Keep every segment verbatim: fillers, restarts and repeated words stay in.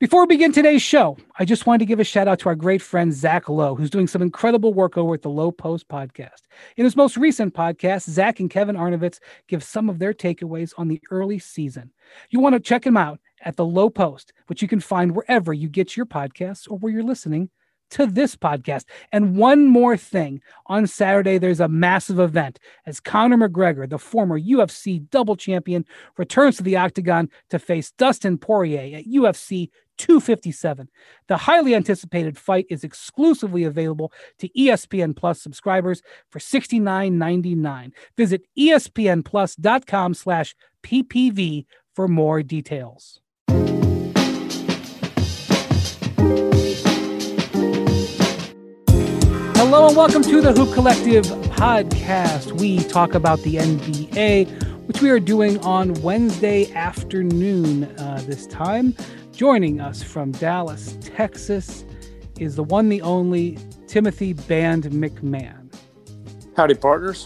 Before we begin today's show, I just wanted to give a shout out to our great friend, Zach Lowe, who's doing some incredible work over at the Low Post podcast. In his most recent podcast, Zach and Kevin Arnovitz give some of their takeaways on the early season. You want to check him out at the Low Post, which you can find wherever you get your podcasts or where you're listening to this podcast. And one more thing, on Saturday, there's a massive event as Conor McGregor, the former U F C double champion, returns to the octagon to face Dustin Poirier at U F C two fifty-seven. The highly anticipated fight is exclusively available to E S P N Plus subscribers for sixty-nine ninety-nine. Visit espnplus.com slash ppv for more details. Hello and welcome to the Hoop Collective podcast. We talk about the N B A, which we are doing on Wednesday afternoon uh, this time. Joining us from Dallas, Texas, is the one, the only Timothy Band McMahon. Howdy, partners.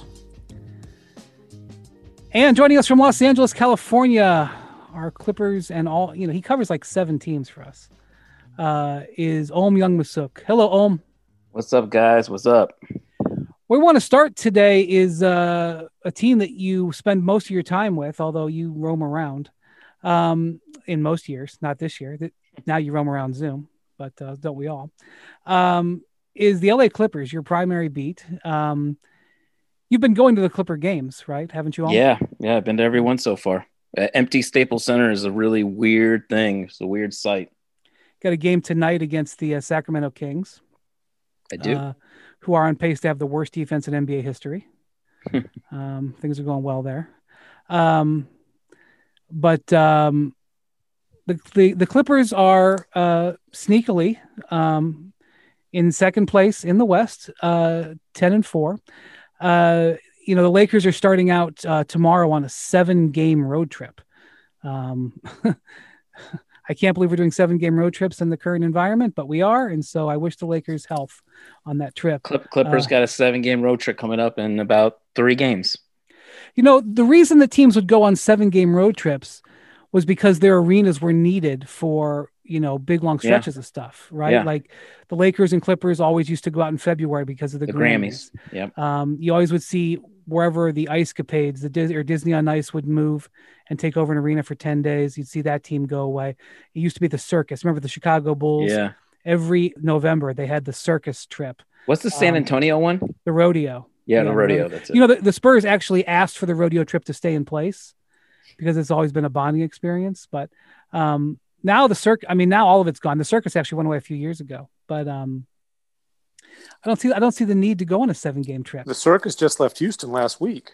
And joining us from Los Angeles, California, our Clippers and all, you know, he covers like seven teams for us, uh, is Om Young Masuk. Hello, Om. What's up, guys? What's up? Where we want to start today is uh, a team that you spend most of your time with, although you roam around um, in most years, not this year. Now you roam around Zoom, but uh, don't we all? Um, is the L A Clippers, your primary beat. Um, you've been going to the Clipper games, right? Haven't you all? Yeah, yeah, I've been to every one so far. Uh, empty Staples Center is a really weird thing. It's a weird sight. Got a game tonight against the uh, Sacramento Kings. I do. Uh, who are on pace to have the worst defense in N B A history. um, things are going well there. Um, but um, the, the the Clippers are uh, sneakily um, in second place in the West, uh, ten and four. Uh, you know, the Lakers are starting out uh, tomorrow on a seven game road trip. Um, I can't believe we're doing seven game road trips in the current environment, but we are. And so I wish the Lakers health on that trip. Clip, Clippers uh, got a seven game road trip coming up in about three games. You know, the reason that teams would go on seven game road trips was because their arenas were needed for, you know, big long stretches yeah. of stuff, right? Yeah. Like the Lakers and Clippers always used to go out in February because of the, the Grammys. Grammys. Yep. Um, you always would see wherever the Ice Capades, the Dis- or Disney on Ice would move and take over an arena for ten days. You'd see that team go away. It used to be the circus. Remember the Chicago Bulls? Yeah. Every November they had the circus trip. What's the San Antonio um, one? The rodeo. Yeah, yeah the rodeo. rodeo. That's it. You know, the, the Spurs actually asked for the rodeo trip to stay in place because it's always been a bonding experience. But um, now the circus, I mean, now all of it's gone. The circus actually went away a few years ago, but um, I don't see, I don't see the need to go on a seven game trip. The circus just left Houston last week.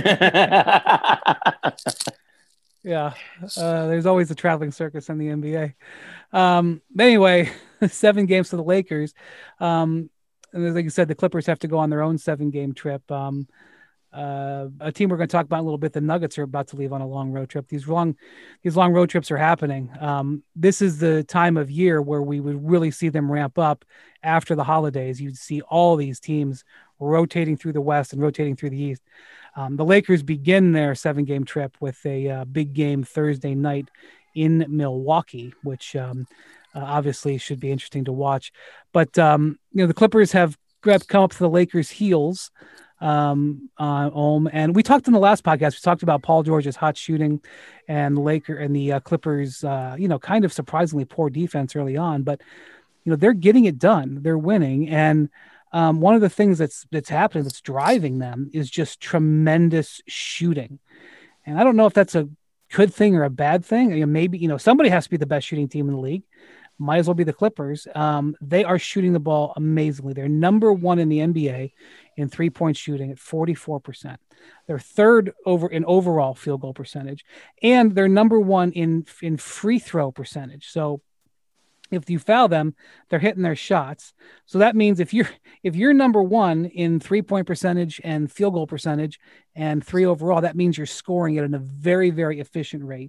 Yeah. Uh, there's always a traveling circus in the N B A. Um, anyway, seven games to the Lakers. Um, and like you said, the Clippers have to go on their own seven game trip. Um, uh, a team we're going to talk about in a little bit, the Nuggets are about to leave on a long road trip. These long, these long road trips are happening. Um, this is the time of year where we would really see them ramp up after the holidays. You'd see all these teams rotating through the West and rotating through the East. Um, the Lakers begin their seven game trip with a uh, big game Thursday night in Milwaukee, which um, uh, obviously should be interesting to watch. But, um, you know, the Clippers have come up to the Lakers' heels. Um, uh, Om, and we talked in the last podcast, we talked about Paul George's hot shooting and the Laker and the uh, Clippers, uh, you know, kind of surprisingly poor defense early on, but you know, they're getting it done. They're winning. And, um, one of the things that's, that's happening, that's driving them is just tremendous shooting. And I don't know if that's a good thing or a bad thing. You know, maybe, you know, somebody has to be the best shooting team in the league. Might as well be the Clippers. Um, they are shooting the ball amazingly. They're number one in the N B A in three-point shooting at forty-four percent. They're third over in overall field goal percentage, and they're number one in in free throw percentage. So if you foul them, they're hitting their shots. So that means if you're if you're number one in three-point percentage and field goal percentage and three overall, that means you're scoring it at a very, very efficient rate.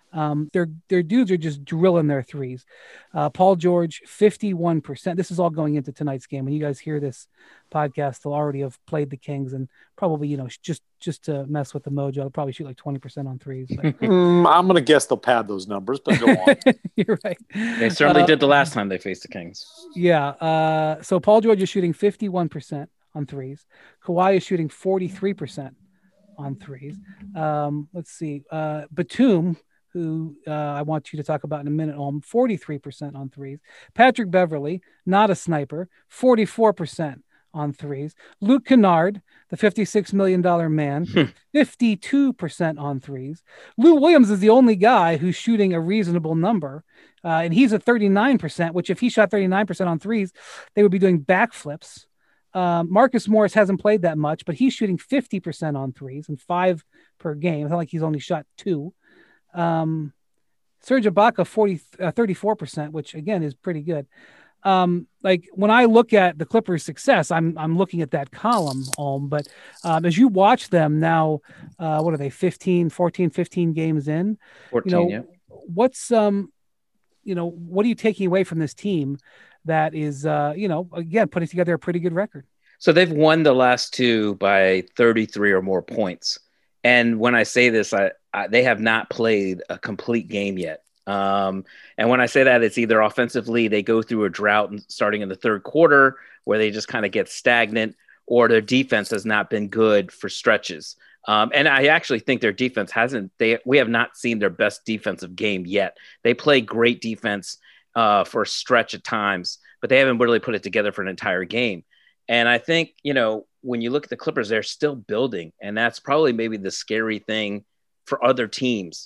Um, their their dudes are just drilling their threes. Uh, Paul George, fifty-one percent. This is all going into tonight's game. When you guys hear this podcast, they'll already have played the Kings and probably, you know, just just to mess with the mojo, they'll probably shoot like twenty percent on threes. But... mm, I'm going to guess they'll pad those numbers, but go on. You're right. They certainly uh, did the last time they faced the Kings. Yeah. Uh, so Paul George is shooting fifty-one percent on threes. Kawhi is shooting forty-three percent on threes. Um, let's see. Uh, Batum, who uh, I want you to talk about in a minute, on forty-three percent on threes. Patrick Beverley, not a sniper, forty-four percent on threes. Luke Kennard, the fifty-six million dollars man, fifty-two percent on threes. Lou Williams is the only guy who's shooting a reasonable number, uh, and he's at thirty-nine percent, which if he shot thirty-nine percent on threes, they would be doing backflips. Um, Marcus Morris hasn't played that much, but he's shooting fifty percent on threes and five per game. It's not like he's only shot two. Um, Serge Ibaka, forty, uh, thirty-four percent, which again is pretty good. Um, like when I look at the Clippers' success, I'm I'm looking at that column, um, but um, as you watch them now, uh, what are they, fifteen, fourteen, fifteen games in? fourteen, you know, yeah. What's, um, you know, what are you taking away from this team that is, uh, you know, again, putting together a pretty good record? So they've won the last two by thirty-three or more points. And when I say this, I, I they have not played a complete game yet. Um, and when I say that, it's either offensively, they go through a drought starting in the third quarter where they just kind of get stagnant, or their defense has not been good for stretches. Um, and I actually think their defense hasn't, they, we have not seen their best defensive game yet. They play great defense uh, for a stretch at times, but they haven't really put it together for an entire game. And I think, you know, when you look at the Clippers, they're still building, and that's probably maybe the scary thing for other teams.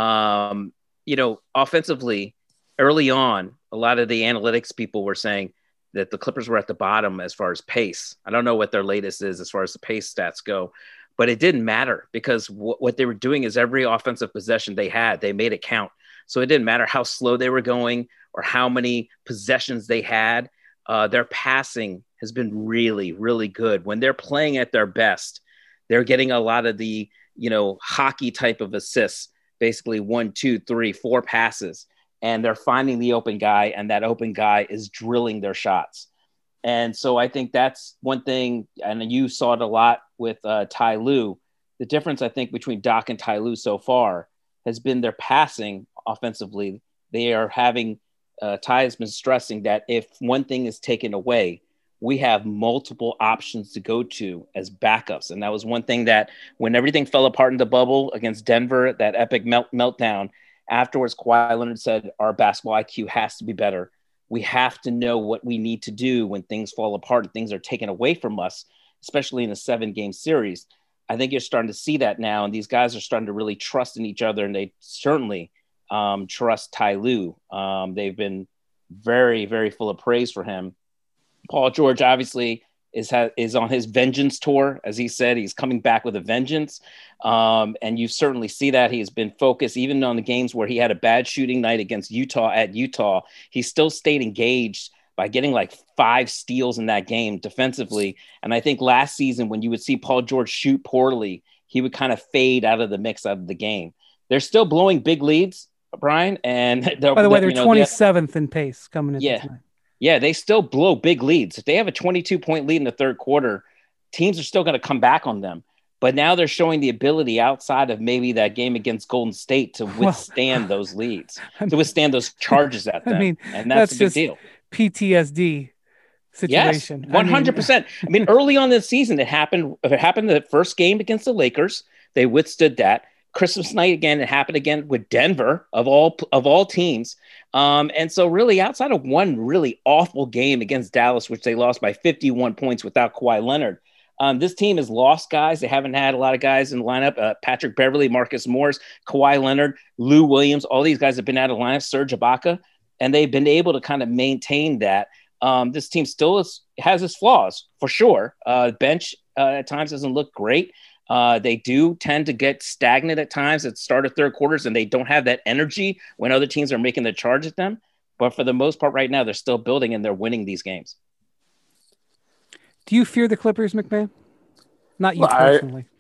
Um, you know, offensively, early on, a lot of the analytics people were saying that the Clippers were at the bottom as far as pace. I don't know what their latest is as far as the pace stats go, but it didn't matter because w- what they were doing is every offensive possession they had, they made it count. So it didn't matter how slow they were going or how many possessions they had. Uh, their passing has been really, really good. When they're playing at their best, they're getting a lot of the, you know, hockey type of assists, basically one, two, three, four passes, and they're finding the open guy, and that open guy is drilling their shots. And so I think that's one thing, and you saw it a lot with uh, Ty Lue. The difference, I think, between Doc and Ty Lue so far has been their passing offensively. They are having uh, Ty has been stressing that if one thing is taken away, we have multiple options to go to as backups. And that was one thing that when everything fell apart in the bubble against Denver, that epic melt- meltdown, afterwards, Kawhi Leonard said, our basketball I Q has to be better. We have to know what we need to do when things fall apart and things are taken away from us, especially in a seven game series. I think you're starting to see that now. And these guys are starting to really trust in each other. And they certainly um, trust Ty Lue. Um, they've been very, very full of praise for him. Paul George obviously is ha- is on his vengeance tour. As he said, he's coming back with a vengeance. Um, and you certainly see that he's been focused, even on the games where he had a bad shooting night against Utah at Utah. He still stayed engaged by getting like five steals in that game defensively. And I think last season, when you would see Paul George shoot poorly, he would kind of fade out of the mix out of the game. They're still blowing big leads, Brian. And by the way, they're you know, twenty-seventh in pace coming in. Yeah. Tonight. Yeah, they still blow big leads. If they have a twenty-two point lead in the third quarter, teams are still going to come back on them. But now they're showing the ability outside of maybe that game against Golden State to withstand well, those leads, I mean, to withstand those charges at them. I mean, and that's, that's a big just deal. P T S D situation. Yes, one hundred percent. I mean, I mean, early on this season, it happened. It happened the first game against the Lakers. They withstood that. Christmas night again, it happened again with Denver of all of all teams. Um, and so really outside of one really awful game against Dallas, which they lost by fifty-one points without Kawhi Leonard, um, this team has lost guys. They haven't had a lot of guys in the lineup. Uh, Patrick Beverley, Marcus Morris, Kawhi Leonard, Lou Williams, all these guys have been out of lineup, Serge Ibaka, and they've been able to kind of maintain that. Um, this team still is, has its flaws for sure. Uh, bench uh, at times doesn't look great. Uh, they do tend to get stagnant at times at start of third quarters, and they don't have that energy when other teams are making the charge at them. But for the most part right now, they're still building and they're winning these games. Do you fear the Clippers, McMahon? Not you well, personally. I,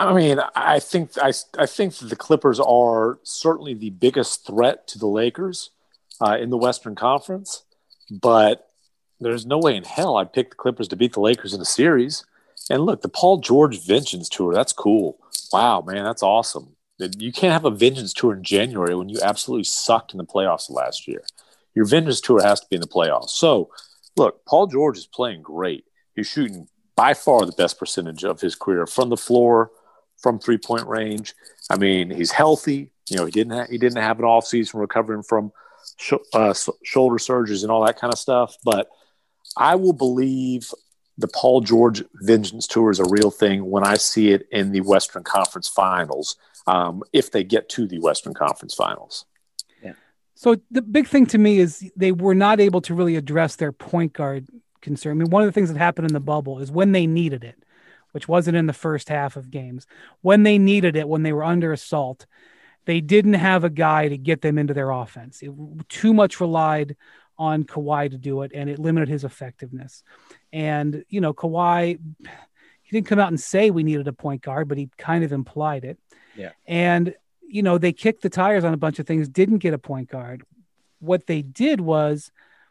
I mean, I think I, I think that the Clippers are certainly the biggest threat to the Lakers uh, in the Western Conference, but there's no way in hell I'd pick the Clippers to beat the Lakers in a series. And look, the Paul George Vengeance Tour, that's cool. Wow, man, that's awesome. You can't have a Vengeance Tour in January when you absolutely sucked in the playoffs last year. Your Vengeance Tour has to be in the playoffs. So, look, Paul George is playing great. He's shooting by far the best percentage of his career from the floor, from three-point range. I mean, he's healthy. You know, he didn't ha- he didn't have an offseason recovering from sh- uh, shoulder surgeries and all that kind of stuff. But I will believe the Paul George Vengeance Tour is a real thing when I see it in the Western Conference Finals, um, if they get to the Western Conference Finals. Yeah. So the big thing to me is they were not able to really address their point guard concern. I mean, one of the things that happened in the bubble is when they needed it, which wasn't in the first half of games, when they needed it, when they were under assault, they didn't have a guy to get them into their offense. It too much relied on Kawhi to do it, and it limited his effectiveness. And, you know, Kawhi, he didn't come out and say we needed a point guard, but he kind of implied it. Yeah. And, you know, they kicked the tires on a bunch of things, didn't get a point guard. What they did was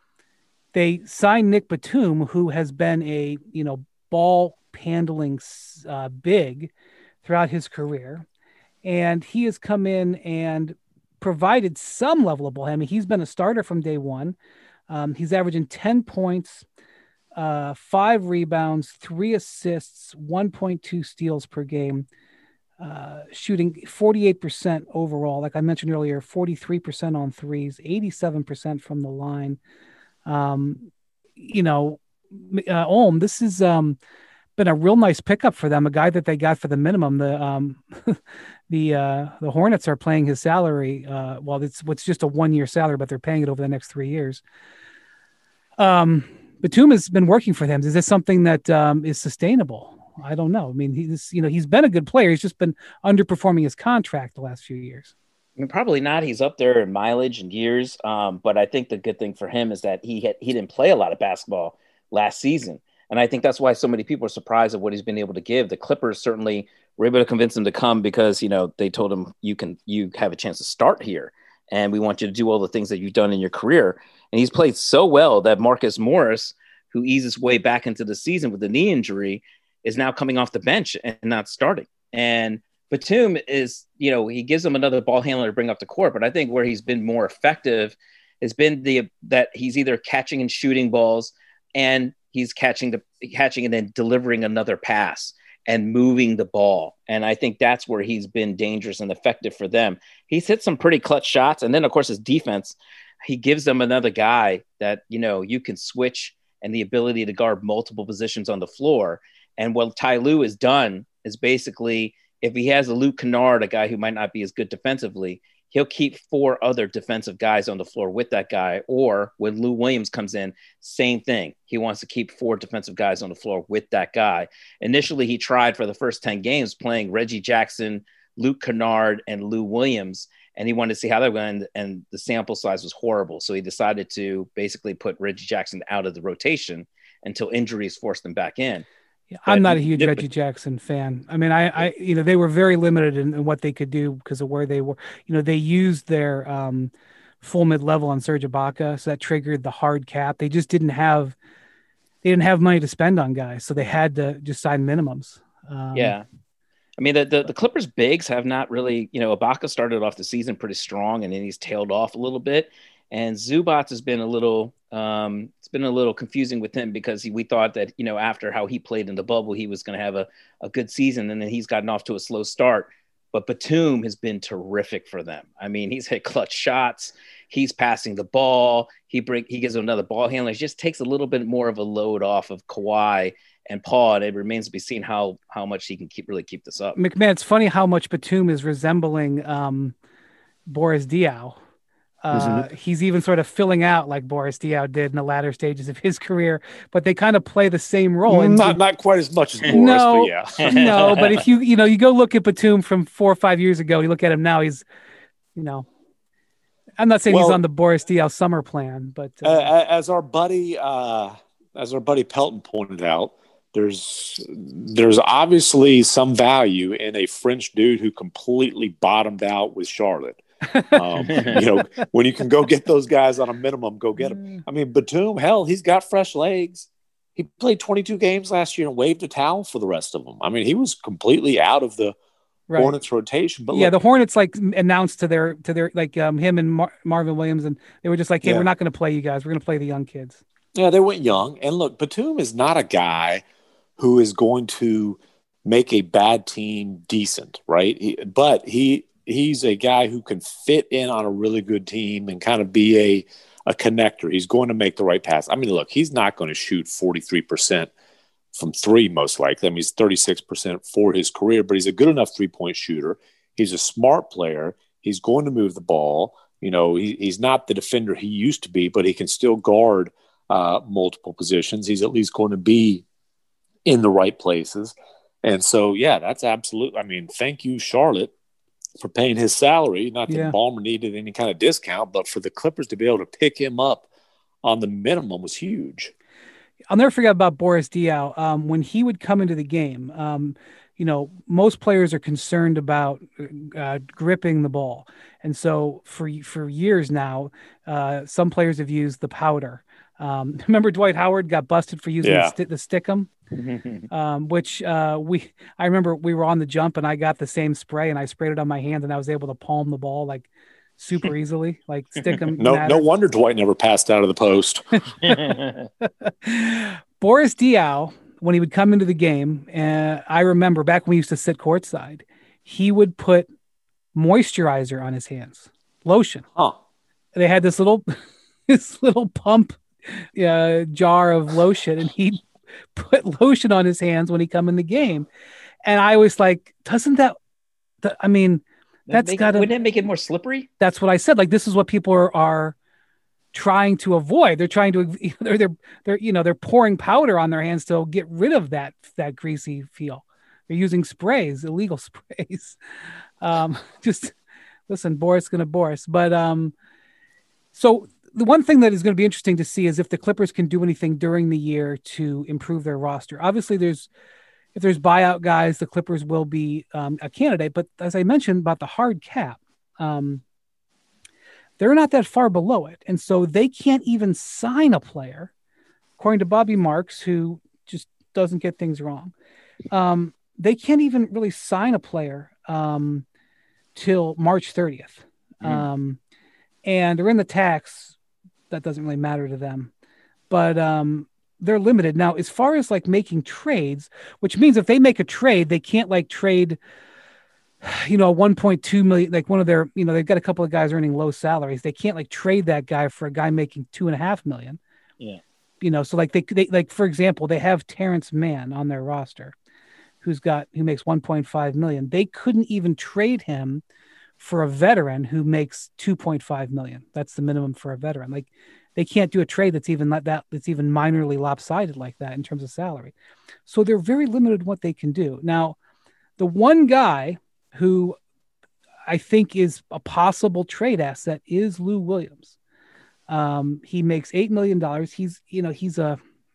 they signed Nick Batum, who has been a, you know, ball handling uh, big throughout his career. And he has come in and provided some level of ball. I mean, he's been a starter from day one. Um, he's averaging ten points, uh, five rebounds, three assists, one point two steals per game, uh, shooting forty-eight percent overall. Like I mentioned earlier, forty-three percent on threes, eighty-seven percent from the line. Um, you know, uh, Olm, this is um, been a real nice pickup for them. A guy that they got for the minimum. The um, the uh, the Hornets are paying his salary. Uh, well, it's what's just a one year salary, but they're paying it over the next three years. Um, Batum has been working for them. Is this something that um, is sustainable? I don't know. I mean, he's you know he's been a good player. He's just been underperforming his contract the last few years. I mean, probably not. He's up there in mileage and years. Um, but I think the good thing for him is that he had, he didn't play a lot of basketball last season. And I think that's why so many people are surprised at what he's been able to give. The Clippers certainly were able to convince him to come because, you know, they told him you can, you have a chance to start here. And we want you to do all the things that you've done in your career. And he's played so well that Marcus Morris, who eased his way back into the season with a knee injury, is now coming off the bench and not starting. And Batum is, you know, he gives him another ball handler to bring up the court. But I think where he's been more effective has been the that he's either catching and shooting balls, and he's catching the catching and then delivering another pass and moving the ball. And I think that's where he's been dangerous and effective for them. He's hit some pretty clutch shots. And then, of course, his defense, he gives them another guy that, you know, you can switch and the ability to guard multiple positions on the floor. And what Ty Lue has done is basically, if he has a Luke Kennard, a guy who might not be as good defensively, he'll keep four other defensive guys on the floor with that guy. Or when Lou Williams comes in, same thing. He wants to keep four defensive guys on the floor with that guy. Initially, he tried for the first ten games playing Reggie Jackson, Luke Kennard, and Lou Williams, and he wanted to see how they went, and the sample size was horrible. So he decided to basically put Reggie Jackson out of the rotation until injuries forced him back in. Yeah, I'm not a huge Reggie Jackson fan. I mean, I, I, you know, they were very limited in, in what they could do because of where they were. You know, they used their um, full mid level on Serge Ibaka, so that triggered the hard cap. They just didn't have, they didn't have money to spend on guys, so they had to just sign minimums. Um, yeah, I mean, the, the the Clippers bigs have not really, you know, Ibaka started off the season pretty strong, and then he's tailed off a little bit. And Zubac has been a little, um, it's been a little confusing with him because he, we thought that, you know, after how he played in the bubble, he was going to have a, a good season, and then he's gotten off to a slow start. But Batum has been terrific for them. I mean, he's hit clutch shots. He's passing the ball. He break, he gives him another ball handler. He just takes a little bit more of a load off of Kawhi and Paul. And it remains to be seen how how much he can keep really keep this up. McMahon, it's funny how much Batum is resembling um, Boris Diaw. Uh, mm-hmm. He's even sort of filling out like Boris Diaw did in the latter stages of his career, but they kind of play the same role. And not not quite as much as Boris, no, but yeah. no, but if you you know you go look at Batum from four or five years ago, you look at him now, he's, you know, I'm not saying well, he's on the Boris Diaw summer plan, but uh, uh, as our buddy uh, as our buddy Pelton pointed out, there's there's obviously some value in a French dude who completely bottomed out with Charlotte. Um, you know, when you can go get those guys on a minimum, go get them. I mean, Batum, hell, he's got fresh legs. He played twenty-two games last year and waved a towel for the rest of them. I mean, he was completely out of the right. Hornets rotation. But yeah, look, the Hornets like announced to their to their like um, him and Mar- Marvin Williams, and they were just like, "Hey, yeah. we're not going to play you guys. We're going to play the young kids." Yeah, they went young. And look, Batum is not a guy who is going to make a bad team decent, right? He, but he he's a guy who can fit in on a really good team and kind of be a a connector. He's going to make the right pass. I mean, look, he's not going to shoot forty-three percent from three, most likely. I mean, he's thirty-six percent for his career, but he's a good enough three-point shooter. He's a smart player. He's going to move the ball. You know, he, he's not the defender he used to be, but he can still guard uh, multiple positions. He's at least going to be in the right places. And so, yeah, that's absolute. I mean, thank you, Charlotte, for paying his salary. Not that yeah. Ballmer needed any kind of discount, but for the Clippers to be able to pick him up on the minimum was huge. I'll never forget about Boris Diaw. Um, when he would come into the game, um, you know, most players are concerned about uh, gripping the ball. And so for for years now, uh, some players have used the powder. Um, remember Dwight Howard got busted for using yeah. the, st- the Stickum? um, which uh, we, I remember we were on the jump and I got the same spray and I sprayed it on my hand and I was able to palm the ball like super easily, like Stickum. no, mattered. No wonder Dwight never passed out of the post. Boris Diaw, when he would come into the game, uh, I remember back when we used to sit courtside, he would put moisturizer on his hands, lotion. Huh. They had this little, this little pump uh, jar of lotion, and he'd put lotion on his hands when he come in the game. And I was like, doesn't that, th- I mean, that's got to, wouldn't it make it more slippery? That's what I said. Like, this is what people are, are trying to avoid. They're trying to, they're, they're, they're, you know, they're pouring powder on their hands to get rid of that, that greasy feel. They're using sprays, illegal sprays. Um, just listen, Boris gonna Boris. But um, so the one thing that is going to be interesting to see is if the Clippers can do anything during the year to improve their roster. Obviously, there's if there's buyout guys, the Clippers will be um, a candidate. But as I mentioned about the hard cap, um, they're not that far below it. And so they can't even sign a player, according to Bobby Marks, who just doesn't get things wrong. Um, they can't even really sign a player um, till March thirtieth. Mm. Um, and they're in the tax. That doesn't really matter to them. But um, they're limited. Now, as far as like making trades, which means if they make a trade, they can't like trade, you know, one point two million, like one of their, you know, they've got a couple of guys earning low salaries. They can't like trade that guy for a guy making two and a half million. Yeah. You know, so like they, they like, for example, they have Terrence Mann on their roster who's got, who makes one point five million. They couldn't even trade him for a veteran who makes two point five million. That's the minimum for a veteran. Like, they can't do a trade that's even like that, that's even minorly lopsided like that in terms of salary. So they're very limited in what they can do. Now, the one guy who I think is a possible trade asset is Lou Williams. Um, he makes eight million dollars. He's, you know, he's a,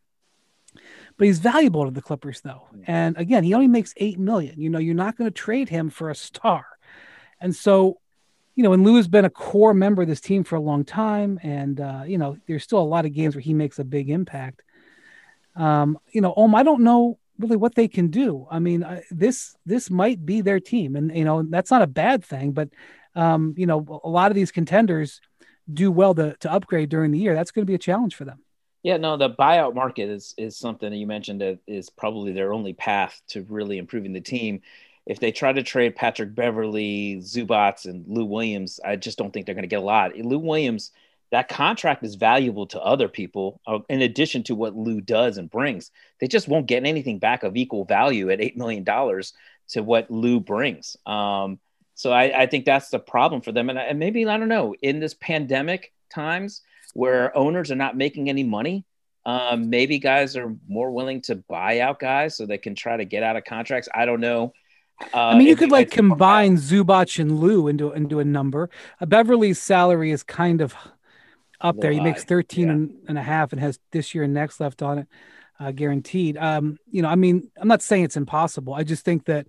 but he's valuable to the Clippers though. And again, he only makes eight million. You know, you're not going to trade him for a star. And so, you know, and Lou has been a core member of this team for a long time. And, uh, you know, there's still a lot of games where he makes a big impact. Um, you know, Om, I don't know really what they can do. I mean, I, this, this might be their team. And, you know, that's not a bad thing, but, um, you know, a lot of these contenders do well to, to upgrade during the year. That's going to be a challenge for them. Yeah, no, the buyout market is, is something that you mentioned that is probably their only path to really improving the team. If they try to trade Patrick Beverley, Zubac, and Lou Williams, I just don't think they're going to get a lot. Lou Williams, that contract is valuable to other people uh, in addition to what Lou does and brings. They just won't get anything back of equal value at eight million dollars to what Lou brings. Um, so I, I think that's the problem for them. And, and maybe, I don't know, in this pandemic times where owners are not making any money, um, maybe guys are more willing to buy out guys so they can try to get out of contracts. I don't know. Uh, I mean, you could like combine Zubac and Lou into into a number. Uh, Beverly's salary is kind of up there. He makes thirteen yeah. and, and a half and has this year and next left on it. uh, guaranteed. Um, you know, I mean, I'm not saying it's impossible. I just think that,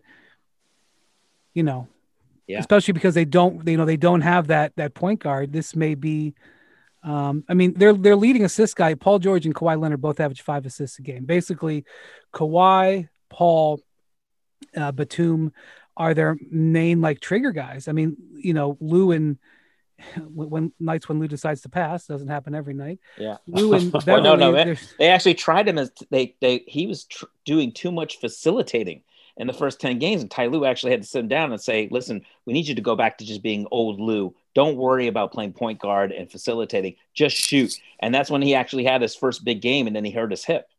you know, Yeah. especially because they don't, you know, they don't have that that point guard. This may be. Um, I mean, their their leading assist guy, Paul George and Kawhi Leonard, both average five assists a game. Basically, Kawhi, Paul, uh, Batum are their main like trigger guys. I mean, you know, Lou and when, when nights when Lou decides to pass, doesn't happen every night. Yeah. Lou and Well, Beverly, no, no, they're- they, they actually tried him as they they he was tr- doing too much facilitating in the first ten games, and Ty Lue actually had to sit him down and say, "Listen, we need you to go back to just being old Lou. Don't worry about playing point guard and facilitating. Just shoot." And that's when he actually had his first big game, and then he hurt his hip.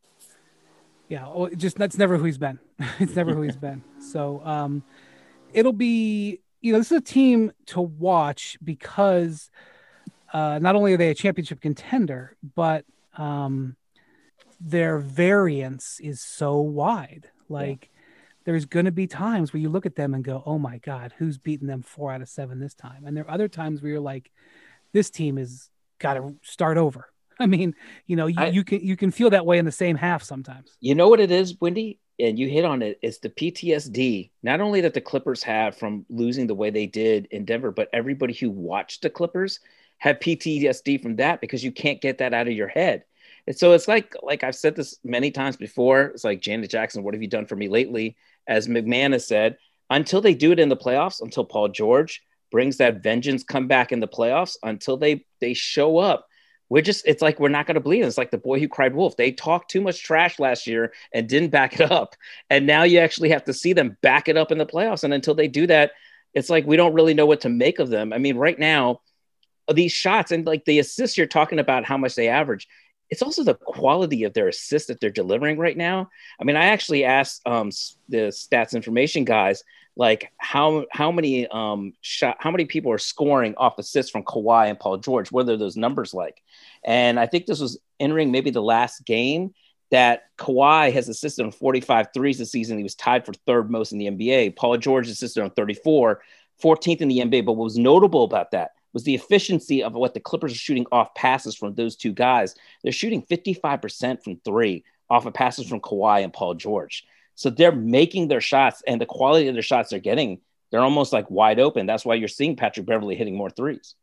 yeah, well, it just that's never who he's been. It's never who he's been. So um, it'll be, you know, this is a team to watch because uh, not only are they a championship contender, but um, their variance is so wide. Like, there's going to be times where you look at them and go, "Oh my God, who's beating them four out of seven this time?" And there are other times where you're like, "This team has got to start over." I mean, you know, you, I- you can you can feel that way in the same half sometimes. You know what it is, Wendy? And you hit on it. It's the P T S D, not only that the Clippers have from losing the way they did in Denver, but everybody who watched the Clippers had P T S D from that because you can't get that out of your head. And so it's like, like I've said this many times before. It's like, Janet Jackson, what have you done for me lately? As McMahon has said, until they do it in the playoffs, until Paul George brings that vengeance come back in the playoffs, until they they show up, we're just, it's like, we're not going to believe it. It's like the boy who cried wolf. They talked too much trash last year and didn't back it up. And now you actually have to see them back it up in the playoffs. And until they do that, it's like, we don't really know what to make of them. I mean, right now, these shots and like the assists you're talking about, how much they average, it's also the quality of their assists that they're delivering right now. I mean, I actually asked um, the stats information guys, like how how many um, shot, how many people are scoring off assists from Kawhi and Paul George? What are those numbers like? And I think this was entering maybe the last game that Kawhi has assisted on forty-five threes this season. He was tied for third most in the N B A. Paul George assisted on thirty-four, fourteenth in the N B A. But what was notable about that was the efficiency of what the Clippers are shooting off passes from those two guys. They're shooting fifty-five percent from three off of passes from Kawhi and Paul George. So they're making their shots, and the quality of their shots they're getting, they're almost like wide open. That's why you're seeing Patrick Beverly hitting more threes.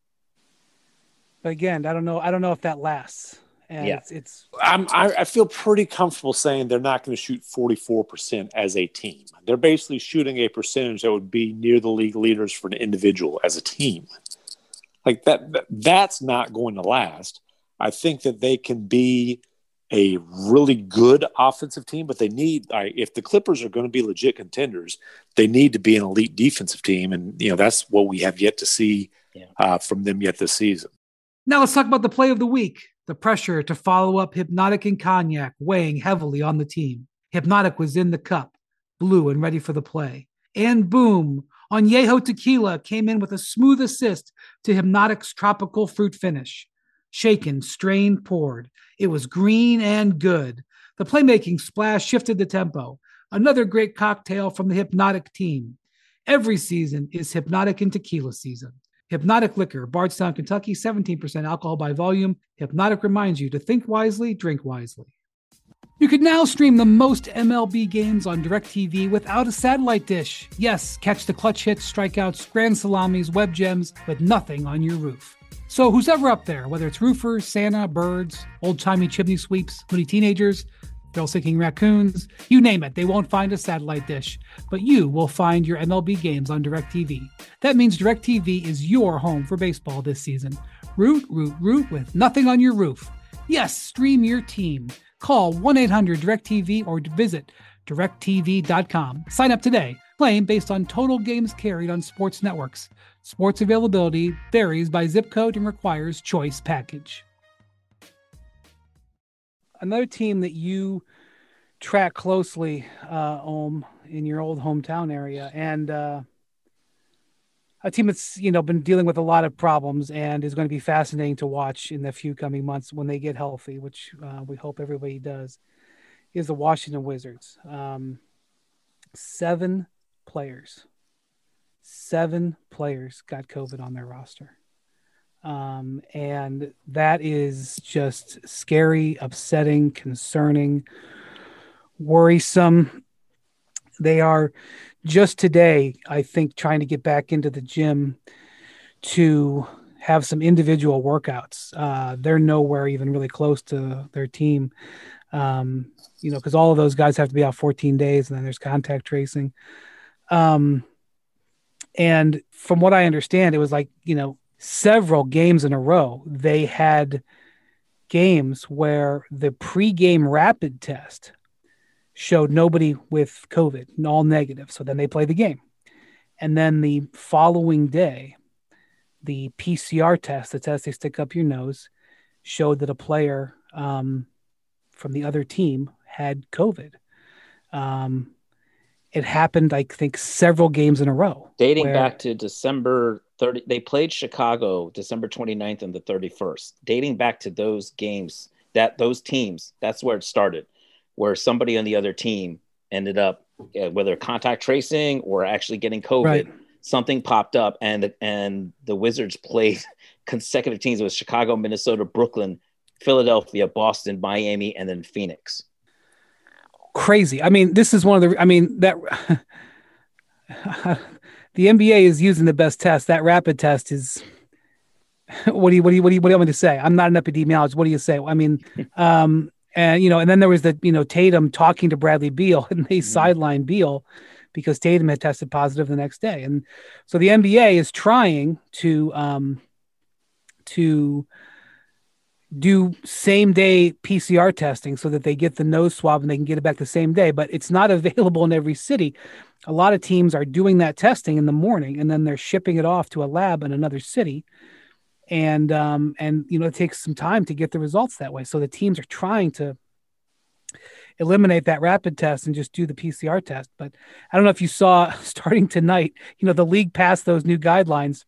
But again, I don't know. I don't know if that lasts. And Yeah. it's, it's I'm, I, I feel pretty comfortable saying they're not going to shoot forty-four percent as a team. They're basically shooting a percentage that would be near the league leaders for an individual as a team. Like that, that that's not going to last. I think that they can be a really good offensive team, but they need, I, if the Clippers are going to be legit contenders, they need to be an elite defensive team. And, you know, that's what we have yet to see Yeah. uh, from them yet this season. Now let's talk about the play of the week. The pressure to follow up Hypnotic and Cognac weighing heavily on the team. Hypnotic was in the cup, blue and ready for the play. And boom, Añejo Tequila came in with a smooth assist to Hypnotic's tropical fruit finish. Shaken, strained, poured. It was green and good. The playmaking splash shifted the tempo. Another great cocktail from the Hypnotic team. Every season is Hypnotic and Tequila season. Hypnotic Liquor, Bardstown, Kentucky, seventeen percent alcohol by volume. Hypnotic reminds you to think wisely, drink wisely. You can now stream the most M L B games on DirecTV without a satellite dish. Yes, catch the clutch hits, strikeouts, grand salamis, web gems with nothing on your roof. So who's ever up there, whether it's roofers, Santa, birds, old-timey chimney sweeps, moody teenagers, thrill-seeking raccoons, you name it, they won't find a satellite dish. But you will find your M L B games on DirecTV. That means DirecTV is your home for baseball this season. Root, root, root with nothing on your roof. Yes, stream your team. Call one eight hundred direct T V or visit direct T V dot com. Sign up today. Claim based on total games carried on sports networks. Sports availability varies by zip code and requires choice package. Another team that you track closely, uh, Ohm, in your old hometown area, and uh, a team that's, you know, been dealing with a lot of problems and is going to be fascinating to watch in the few coming months when they get healthy, which uh, we hope everybody does, is the Washington Wizards. Um, seven players, seven players got COVID on their roster. Um, and that is just scary, upsetting, concerning, worrisome. They are just today, I think, trying to get back into the gym to have some individual workouts. Uh, they're nowhere even really close to their team, um, you know, because all of those guys have to be out fourteen days, and then there's contact tracing. Um, and from what I understand, it was like, you know, several games in a row, they had games where the pregame rapid test showed nobody with COVID, all negative. So then they play the game. And then the following day, the P C R test, the test they stick up your nose, showed that a player um, from the other team had COVID. Um, it happened, I think, several games in a row. Dating where, back to December thirtieth, they played Chicago December twenty-ninth and the thirty-first. Dating back to those games, that those teams, that's where it started, where somebody on the other team ended up, uh, whether contact tracing or actually getting COVID, right. Something popped up, and, and the Wizards played consecutive teams. It was Chicago, Minnesota, Brooklyn, Philadelphia, Boston, Miami, and then Phoenix. Crazy. I mean, this is one of the, I mean, that the N B A is using the best test. That rapid test is, what do you, what do you, what do you, what do you want me to say? I'm not an epidemiologist. What do you say? I mean, um, and, you know, and then there was the, you know, Tatum talking to Bradley Beal, and they mm-hmm. sidelined Beal because Tatum had tested positive the next day. And so the N B A is trying to, um, to do same day P C R testing so that they get the nose swab and they can get it back the same day, but it's not available in every city. A lot of teams are doing that testing in the morning, and then they're shipping it off to a lab in another city. And, um, and, you know, it takes some time to get the results that way. So the teams are trying to eliminate that rapid test and just do the P C R test. But I don't know if you saw starting tonight, you know, the league passed those new guidelines,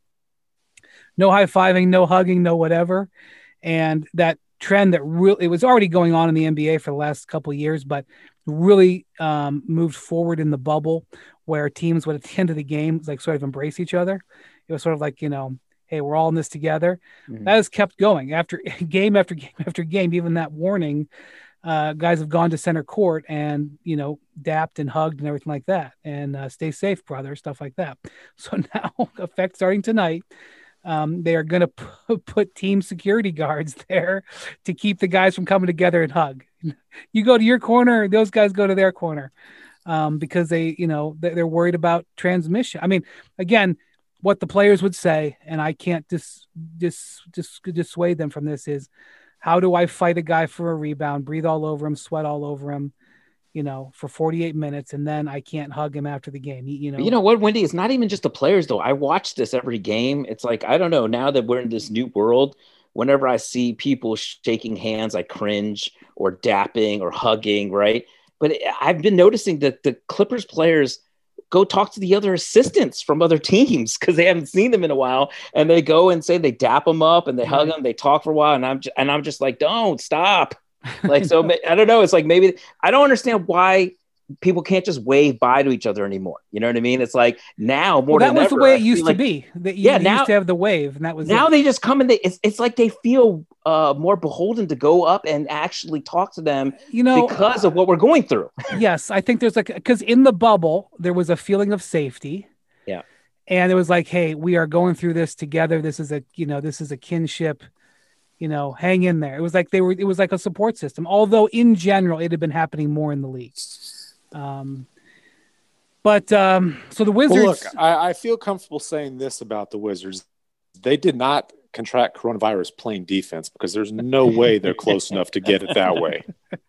no high fiving, no hugging, no whatever. And that trend that really, it was already going on in the N B A for the last couple of years, but really um, moved forward in the bubble, where teams would at the end of the game, like sort of embrace each other. It was sort of like, you know, hey, we're all in this together. Mm-hmm. That has kept going after game after game after game. Even that warning, uh, guys have gone to center court and, you know, dapped and hugged and everything like that. And uh, stay safe, brother, stuff like that. So now, effect starting tonight, um, they are going to p- put team security guards there to keep the guys from coming together and hug. You go to your corner, those guys go to their corner, um, because they, you know, they're worried about transmission. I mean, again, what the players would say, and I can't dis, dis, dis, dissuade them from this, is how do I fight a guy for a rebound, breathe all over him, sweat all over him, you know, for forty-eight minutes, and then I can't hug him after the game. You know, you know what, Wendy, it's not even just the players though. I watch this every game. It's like, I don't know, now that we're in this new world, whenever I see people shaking hands, I cringe, or dapping or hugging. Right. But I've been noticing that the Clippers players go talk to the other assistants from other teams because they haven't seen them in a while, and they go and say they dap them up and they hug them, they talk for a while, and I'm just, and I'm just like, don't stop. Like, so I don't know. It's like, maybe I don't understand why people can't just wave bye to each other anymore. You know what I mean? It's like now more well, than that was ever, the way it used like, to be. That you, yeah, you now, used to have the wave, and that was now it. They just come and they. It's it's like they feel uh, more beholden to go up and actually talk to them, you know, because of what we're going through. Yes, I think there's like, because in the bubble there was a feeling of safety. Yeah, and it was like, hey, we are going through this together. This is a, you know, this is a kinship. You know, hang in there. It was like they were. It was like a support system. Although in general, it had been happening more in the league. Um, but um, so the Wizards. Well, look, I, I feel comfortable saying this about the Wizards: they did not contract coronavirus playing defense, because there's no way they're close enough to get it that way.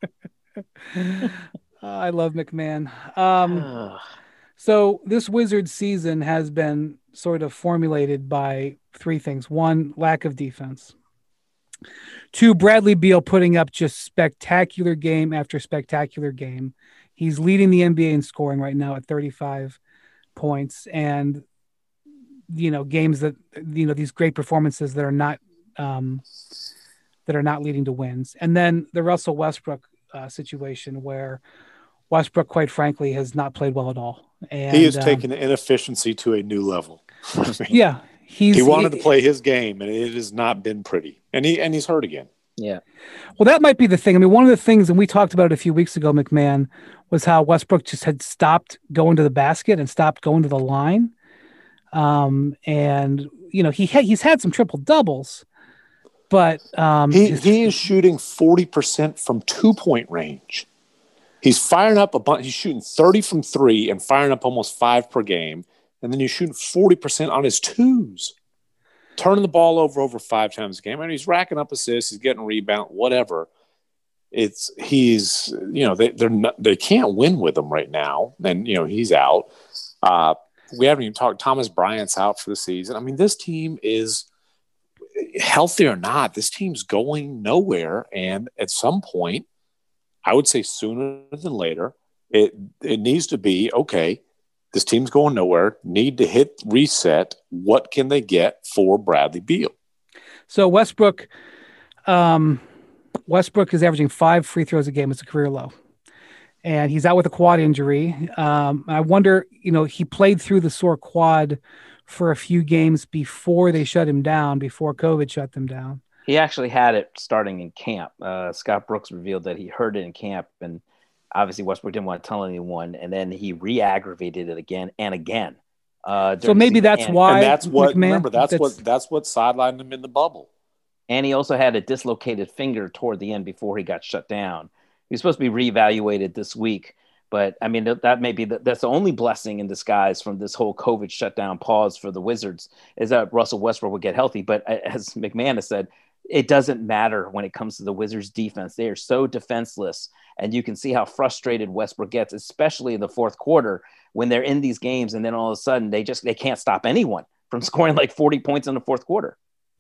uh, I love McMahon. Um, so this Wizards season has been sort of formulated by three things: one, lack of defense. Two, Bradley Beal putting up just spectacular game after spectacular game. He's leading the N B A in scoring right now at thirty-five points, and, you know, games that, you know, these great performances that are not, um, that are not leading to wins. And then the Russell Westbrook uh, situation, where Westbrook, quite frankly, has not played well at all. And he has um, taken inefficiency to a new level. yeah. he's he wanted he, to play his game, and it has not been pretty. And he and he's hurt again. Yeah. Well, that might be the thing. I mean, one of the things, and we talked about it a few weeks ago, McMahon, was how Westbrook just had stopped going to the basket and stopped going to the line. Um, and you know, he had, he's had some triple doubles, but um, he his, he is shooting forty percent from two point range. He's firing up a bunch. He's shooting thirty from three and firing up almost five per game. And then he's shooting forty percent on his twos, turning the ball over over five times a game. I mean, he's racking up assists. He's getting rebound, whatever. It's he's you know they they're not, they can't win with him right now. And you know he's out. Uh, we haven't even talked. Thomas Bryant's out for the season. I mean, this team is healthy or not. This team's going nowhere. And at some point, I would say sooner than later, it it needs to be okay. This team's going nowhere. Need to hit reset. What can they get for Bradley Beal? So Westbrook, um, Westbrook is averaging five free throws a game. It's a career low, and he's out with a quad injury. Um, I wonder, you know, he played through the sore quad for a few games before they shut him down, before COVID shut them down. He actually had it starting in camp. Uh, Scott Brooks revealed that he heard it in camp, and obviously Westbrook didn't want to tell anyone, and then he re-aggravated it again and again. Uh, so maybe that's and, why. And that's what. McMahon, remember, that's, that's what that's what sidelined him in the bubble. And he also had a dislocated finger toward the end before he got shut down. He was supposed to be reevaluated this week, but I mean that, that may be the, that's the only blessing in disguise from this whole COVID shutdown pause for the Wizards is that Russell Westbrook would get healthy. But as McMahon has said, it doesn't matter when it comes to the Wizards defense. They are so defenseless, and you can see how frustrated Westbrook gets, especially in the fourth quarter when they're in these games. And then all of a sudden they just, they can't stop anyone from scoring like forty points in the fourth quarter.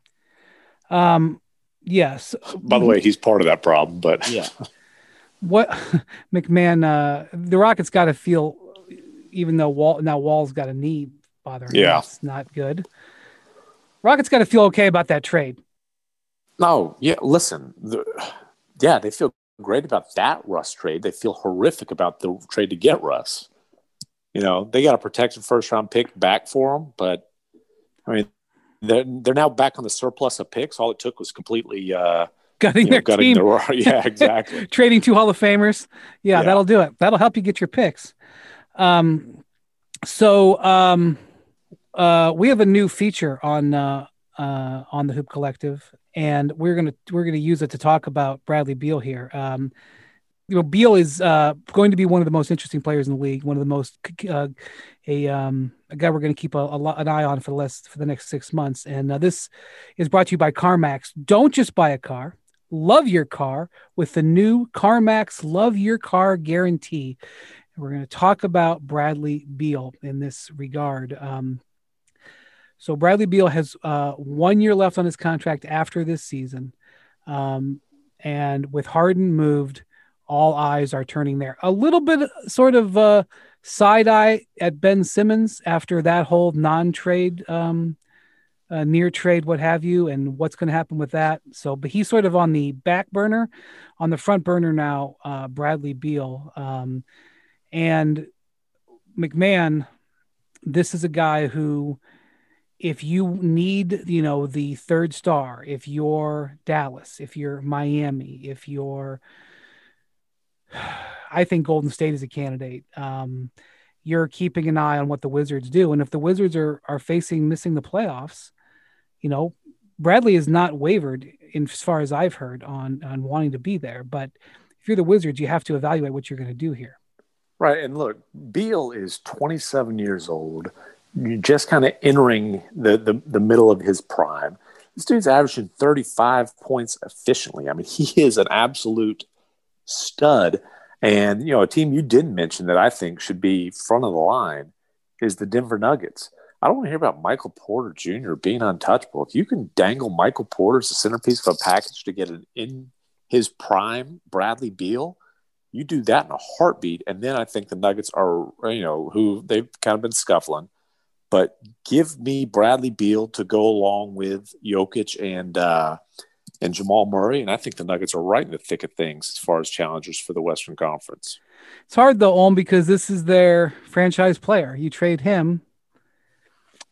Um, yes. By the way, he's part of that problem, but yeah. What McMahon, uh, the Rockets got to feel, even though Wall, now Wall's got a knee bothering him, yeah, it's not good. Rockets got to feel okay about that trade. No, yeah, listen, the, yeah, they feel great about that Russ trade. They feel horrific about the trade to get Russ. You know, they got a protected first round pick back for him, but I mean, they're they're now back on the surplus of picks. All it took was completely uh, gutting you know, their gutting team. Their, yeah, exactly. Trading two Hall of Famers. Yeah, Yeah. that'll do it. That'll help you get your picks. Um, so um, uh, we have a new feature on uh, uh, on the Hoop Collective, and we're gonna we're gonna use it to talk about Bradley Beal here. Um, you know, Beal is uh, going to be one of the most interesting players in the league. One of the most uh, a um, a guy we're going to keep a, a, an eye on for the last for the next six months. And uh, this is brought to you by CarMax. Don't just buy a car. Love your car with the new CarMax Love Your Car Guarantee. And we're going to talk about Bradley Beal in this regard. Um, so Bradley Beal has uh, one year left on his contract after this season. Um, and with Harden moved, all eyes are turning there. A little bit sort of uh, side eye at Ben Simmons after that whole non-trade um Uh, near trade, what have you, and what's going to happen with that. So, but he's sort of on the back burner. On the front burner now, uh, Bradley Beal. Um, and McMahon, this is a guy who, if you need, you know, the third star, if you're Dallas, if you're Miami, if you're, I think Golden State is a candidate. Um, you're keeping an eye on what the Wizards do. And if the Wizards are are facing missing the playoffs, you know, Bradley is not wavered in as far as I've heard on, on wanting to be there. But if you're the Wizards, you have to evaluate what you're going to do here. Right. And look, Beal is twenty-seven years old. You're just kind of entering the, the, the middle of his prime. This dude's averaging thirty-five points efficiently. I mean, he is an absolute stud. And, you know, a team you didn't mention that I think should be front of the line is the Denver Nuggets. I don't want to hear about Michael Porter Junior being untouchable. If you can dangle Michael Porter as the centerpiece of a package to get an in his prime Bradley Beal, you do that in a heartbeat. And then I think the Nuggets are, you know, who they've kind of been scuffling. But give me Bradley Beal to go along with Jokic and uh, and Jamal Murray, and I think the Nuggets are right in the thick of things as far as challengers for the Western Conference. It's hard though, Olm, because this is their franchise player. You trade him.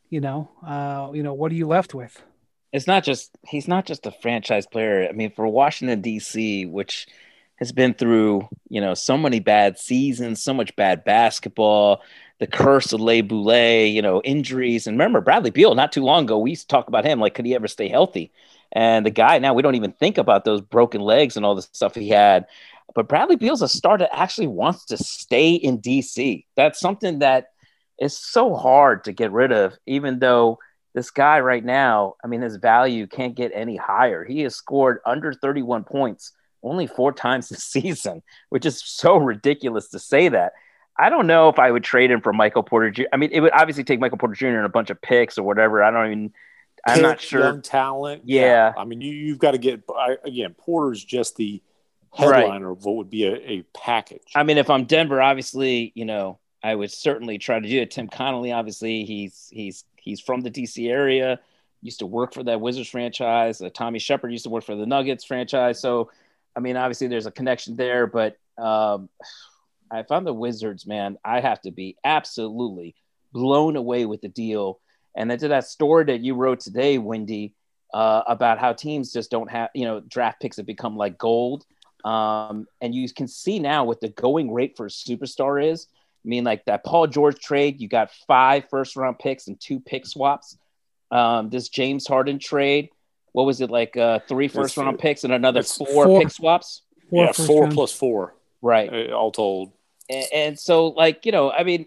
You know, uh, you know, what are you left with? It's not just he's not just a franchise player. I mean, for Washington D C, which has been through, you know, so many bad seasons, so much bad basketball, the curse of Le Boulay, you know, injuries. And remember, Bradley Beal, not too long ago, we used to talk about him, like, could he ever stay healthy? And the guy, now we don't even think about those broken legs and all the stuff he had. But Bradley Beal's a star that actually wants to stay in D C. That's something that is so hard to get rid of, even though this guy right now, I mean, his value can't get any higher. He has scored under thirty-one points only four times this season, which is so ridiculous to say that. I don't know if I would trade him for Michael Porter Junior I mean, it would obviously take Michael Porter Junior and a bunch of picks or whatever. I don't even, I'm Pick, not sure. Young talent. Yeah. yeah. I mean, you, you've got to get, I, again, Porter's just the headliner right. of what would be a, a package. I mean, if I'm Denver, obviously, you know, I would certainly try to do it. Tim Connolly, obviously, he's he's he's from the D C area, used to work for that Wizards franchise. Uh, Tommy Shepard used to work for the Nuggets franchise. So, I mean, obviously, there's a connection there. But um, if I'm the Wizards, man, I have to be absolutely blown away with the deal. And then to that story that you wrote today, Wendy, uh, about how teams just don't have, you know, draft picks have become like gold. Um, and you can see now what the going rate for a superstar is. I mean, like that Paul George trade, you got five first round picks and two pick swaps. Um, this James Harden trade, what was it, like uh, three first round it's, picks and another four, four pick swaps? Four yeah, four round. plus four. Right. Uh, all told. And, and so, like, you know, I mean,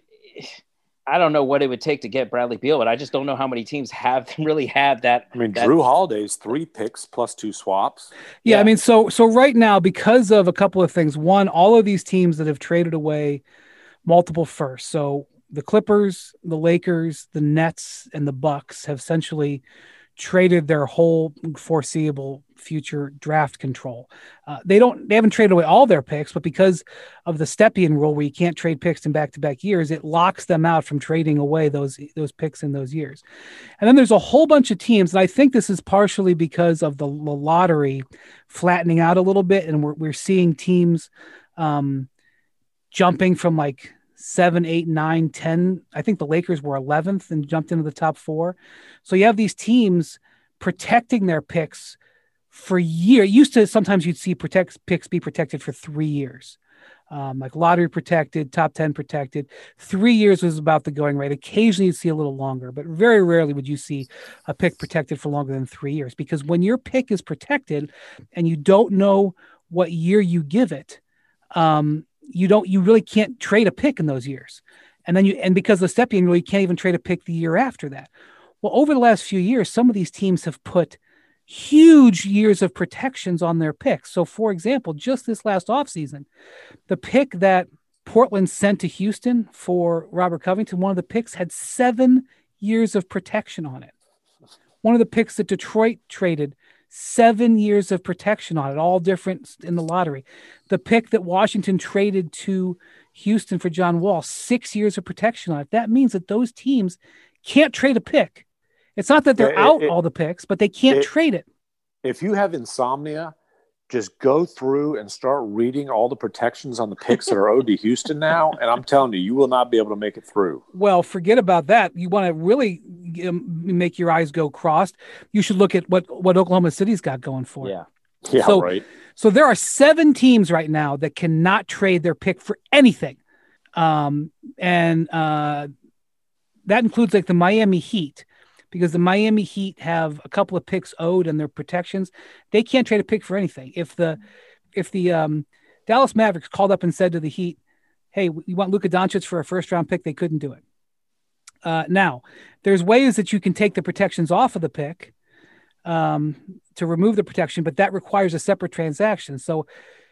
I don't know what it would take to get Bradley Beal, but I just don't know how many teams have really had that. I mean, that, Drew Holiday's three picks plus two swaps. Yeah, yeah, I mean, so so right now, because of a couple of things. One, all of these teams that have traded away multiple firsts. So the Clippers, the Lakers, the Nets, and the Bucks have essentially traded their whole foreseeable future draft control. Uh, they don't, they haven't traded away all their picks, but because of the Stepien rule where you can't trade picks in back-to-back years, it locks them out from trading away those, those picks in those years. And then there's a whole bunch of teams, and I think this is partially because of the, the lottery flattening out a little bit. And we're, we're seeing teams, um, jumping from like seven, eight, nine, ten. I think the Lakers were eleventh and jumped into the top four. So you have these teams protecting their picks for years. Used to, sometimes you'd see protect picks be protected for three years. Um, like lottery protected, top ten protected. Three years was about the going rate. Occasionally you'd see a little longer, but very rarely would you see a pick protected for longer than three years. Because when your pick is protected and you don't know what year you give it, um, you don't, you really can't trade a pick in those years. And then you, and because of the Stepien rule, you can't even trade a pick the year after that. Well, over the last few years, some of these teams have put huge years of protections on their picks. So for example, just this last offseason, the pick that Portland sent to Houston for Robert Covington, one of the picks had seven years of protection on it. One of the picks that Detroit traded, seven years of protection on it, all different in the lottery. The pick that Washington traded to Houston for John Wall, six years of protection on it. That means that those teams can't trade a pick. It's not that they're it, out it, all the picks, but they can't it, trade it. If you have insomnia, just go through and start reading all the protections on the picks that are owed to Houston now, and I'm telling you, you will not be able to make it through. Well, forget about that. You want to really make your eyes go crossed, you should look at what, what Oklahoma City's got going for it. Yeah. Yeah, so, right. So there are seven teams right now that cannot trade their pick for anything. Um, and uh, that includes like the Miami Heat, because the Miami Heat have a couple of picks owed and their protections. They can't trade a pick for anything. If the if the um, Dallas Mavericks called up and said to the Heat, hey, you want Luka Doncic for a first-round pick, they couldn't do it. Uh, now, there's ways that you can take the protections off of the pick um, to remove the protection, but that requires a separate transaction. So,